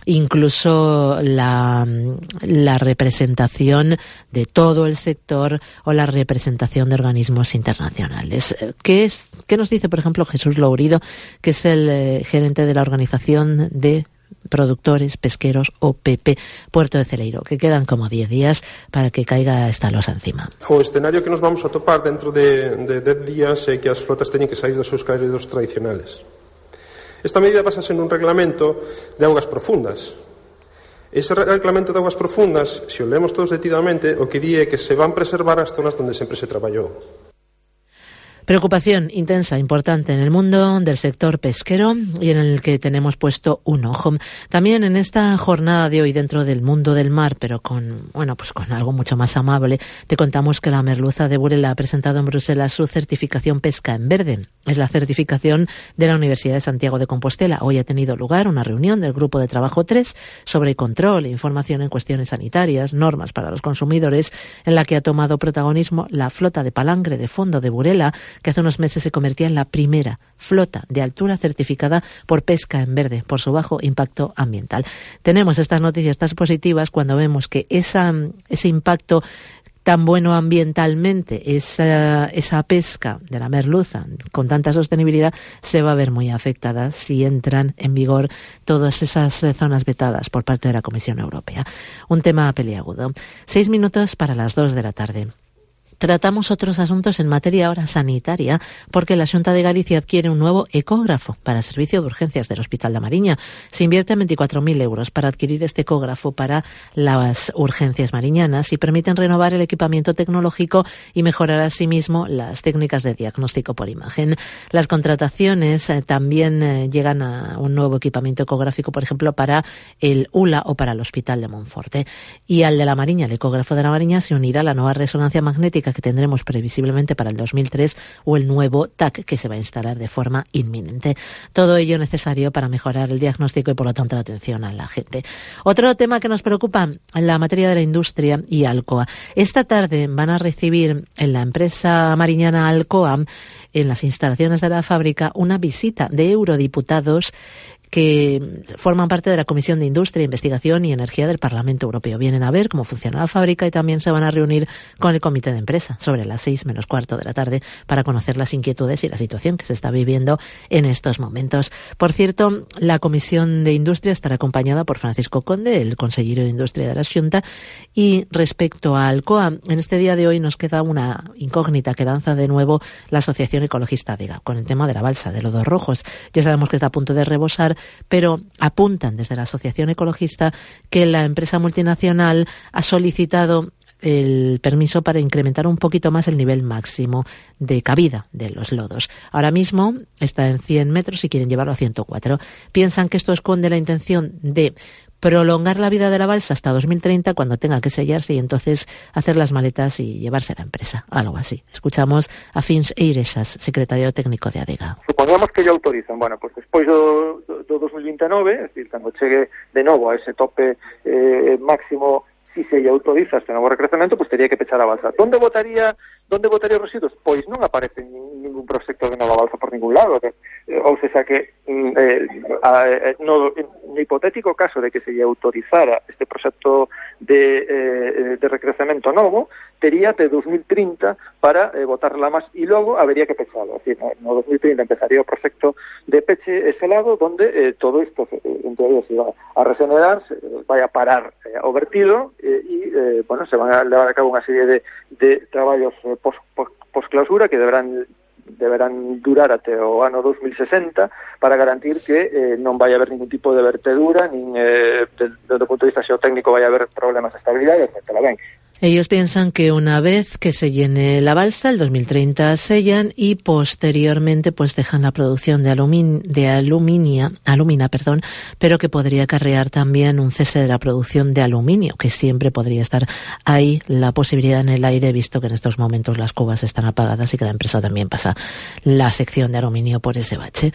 incluso la, la representación de todo el sector o la representación de organismos internacionales. ¿Qué es, qué nos dice, por ejemplo, Jesús Lourido, que es el eh, gerente de la Organización de productores pesqueros O P P, Puerto de Celeiro, que quedan como diez días para que caiga esta losa encima. O escenario que nos vamos a topar dentro de, de dez días é que as flotas teñen que sair dos seus caídos tradicionales. Esta medida basase nun reglamento de augas profundas. Ese reglamento de augas profundas, se o leemos todos detidamente, o que di é que se van preservar as zonas onde sempre se traballou. Preocupación intensa, importante en el mundo del sector pesquero y en el que tenemos puesto un ojo. También en esta jornada de hoy dentro del mundo del mar, pero con, bueno, pues con algo mucho más amable, te contamos que la merluza de Burela ha presentado en Bruselas su certificación Pesca en Verde. Es la certificación de la Universidad de Santiago de Compostela. Hoy ha tenido lugar una reunión del Grupo de Trabajo tres sobre control e información en cuestiones sanitarias, normas para los consumidores, en la que ha tomado protagonismo la flota de palangre de fondo de Burela, que hace unos meses se convertía en la primera flota de altura certificada por pesca en verde, por su bajo impacto ambiental. Tenemos estas noticias tan positivas cuando vemos que esa, ese impacto tan bueno ambientalmente, esa, esa pesca de la merluza con tanta sostenibilidad se va a ver muy afectada si entran en vigor todas esas zonas vetadas por parte de la Comisión Europea. Un tema peliagudo. Seis minutos para las dos de la tarde. Tratamos otros asuntos en materia ahora sanitaria porque la Xunta de Galicia adquiere un nuevo ecógrafo para el servicio de urgencias del Hospital da Mariña. Se invierten veinticuatro mil euros para adquirir este ecógrafo para las urgencias mariñanas y permiten renovar el equipamiento tecnológico y mejorar asimismo las técnicas de diagnóstico por imagen. Las contrataciones eh, también eh, llegan a un nuevo equipamiento ecográfico, por ejemplo, para el U L A o para el Hospital de Monforte. Y al de la Mariña, el ecógrafo de la Mariña, se unirá la nueva resonancia magnética que tendremos previsiblemente para el dos mil tres o el nuevo T A C que se va a instalar de forma inminente. Todo ello necesario para mejorar el diagnóstico y por lo tanto la atención a la gente. Otro tema que nos preocupa en la materia de la industria y Alcoa. Esta tarde van a recibir en la empresa mariñana Alcoa, en las instalaciones de la fábrica, una visita de eurodiputados que forman parte de la Comisión de Industria, Investigación y Energía del Parlamento Europeo. Vienen a ver cómo funciona la fábrica y también se van a reunir con el comité de empresa sobre las seis menos cuarto de la tarde para conocer las inquietudes y la situación que se está viviendo en estos momentos. Por cierto, la Comisión de Industria estará acompañada por Francisco Conde, el consejero de Industria de la Xunta, y respecto a Alcoa, en este día de hoy nos queda una incógnita que lanza de nuevo la Asociación Ecologista ADEGA con el tema de la balsa de Lodos Rojos. Ya sabemos que está a punto de rebosar, pero apuntan desde la Asociación Ecologista que la empresa multinacional ha solicitado el permiso para incrementar un poquito más el nivel máximo de cabida de los lodos. Ahora mismo está en cien metros y quieren llevarlo a ciento cuatro. Piensan que esto esconde la intención de prolongar la vida de la balsa hasta dos mil treinta cuando tenga que sellarse y entonces hacer las maletas y llevarse a la empresa. Algo así. Escuchamos a Fins Eirexas, secretario técnico de ADEGA. Supongamos que ya autorizan, bueno, pues despois do, do, do dos mil veintinueve, es decir, cando chegue de novo a ese tope eh, máximo, si se lle autoriza este novo recrecemento, pues teria que pechar a balsa. Donde votaría donde votaría os residuos? Pois non aparece ningún proxecto de nova balsa por ningún lado. Que, eh, ou seja que eh, a, no, no hipotético caso de que se lle autorizara este proxecto de, eh, de recrecemento novo, tería de dos mil trinta para eh, botarla máis e logo habería que pechalo. Es decir, no dos mil trinta empezaría o proxecto de peche ese lado donde eh, todo isto eh, en teoría se va a regenerar, se vai a parar eh, o vertido eh, e eh, bueno, se van a levar a cabo unha serie de, de traballos eh, pos, pos, pos clausura que deberán deberán durar até o ano dos mil sesenta para garantir que eh, non vai haber ningún tipo de vertedura, nin eh, desde o punto de vista xeotécnico vai haber problemas de estabilidade, etcétera. Ben, ellos piensan que una vez que se llene la balsa, el dos mil treinta sellan y posteriormente pues dejan la producción de, alumin de aluminia, alumina, perdón, pero que podría acarrear también un cese de la producción de aluminio, que siempre podría estar ahí la posibilidad en el aire, visto que en estos momentos las cubas están apagadas y que la empresa también pasa la sección de aluminio por ese bache.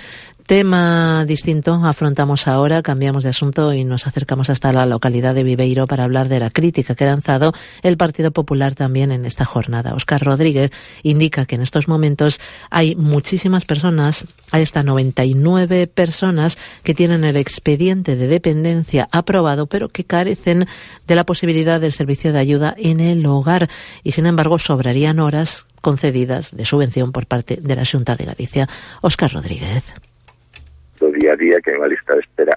Tema distinto afrontamos ahora, cambiamos de asunto y nos acercamos hasta la localidad de Viveiro para hablar de la crítica que ha lanzado el Partido Popular también en esta jornada. Óscar Rodríguez indica que en estos momentos hay muchísimas personas, hay hasta noventa y nueve personas que tienen el expediente de dependencia aprobado, pero que carecen de la posibilidad del servicio de ayuda en el hogar y sin embargo sobrarían horas concedidas de subvención por parte de la Xunta de Galicia. Óscar Rodríguez. Do día a día que hai unha lista de espera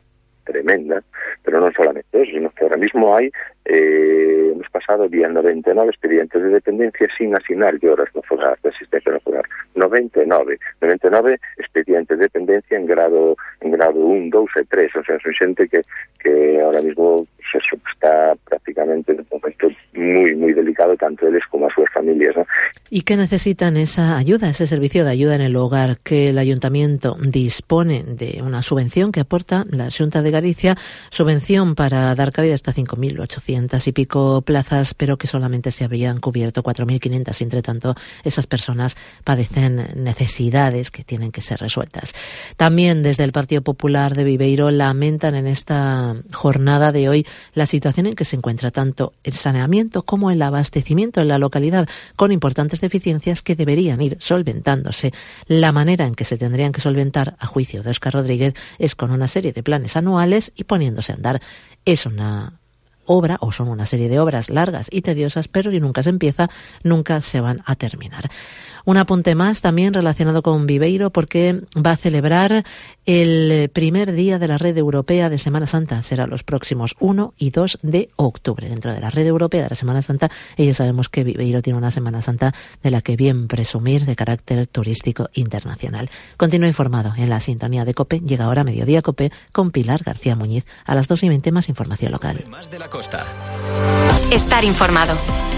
tremenda, pero non solamente eso, sino que ahora mismo hai, eh, hemos pasado día noventa e nove expedientes de dependencia sin asignar horas no fogar, de asistencia no fogar, noventa e nove, noventa e nove expedientes de dependencia en grado en grado un, dous e tres, o sea, son xente que, que ahora mismo pues, eso, está prácticamente en un momento muy, muy delicado, tanto eles como as súas familias, ¿no? ¿Y qué necesitan esa ayuda, ese servicio de ayuda en el hogar? Que el Ayuntamiento dispone de una subvención que aporta la Xunta de Galicia, subvención para dar cabida hasta cinco mil ochocientas y pico plazas, pero que solamente se habrían cubierto cuatro mil quinientas. Entre tanto, esas personas padecen necesidades que tienen que ser resueltas. También desde el Partido Popular de Viveiro lamentan en esta jornada de hoy la situación en que se encuentra tanto el saneamiento como el abastecimiento en la localidad, con importantes deficiencias que deberían ir solventándose. La manera en que se tendrían que solventar, a juicio de Óscar Rodríguez, es con una serie de planes anuales y poniéndose a andar. Es una obra, o son una serie de obras largas y tediosas, pero que nunca se empieza, nunca se van a terminar. Un apunte más también relacionado con Viveiro, porque va a celebrar el primer día de la Red Europea de Semana Santa. Será los próximos uno y dos de octubre. Dentro de la Red Europea de la Semana Santa, y ya sabemos que Viveiro tiene una Semana Santa de la que bien presumir, de carácter turístico internacional. Continúa informado en la sintonía de COPE. Llega ahora Mediodía COPE con Pilar García Muñiz. A las dos y veinte más información local. Más de la costa. Estar informado.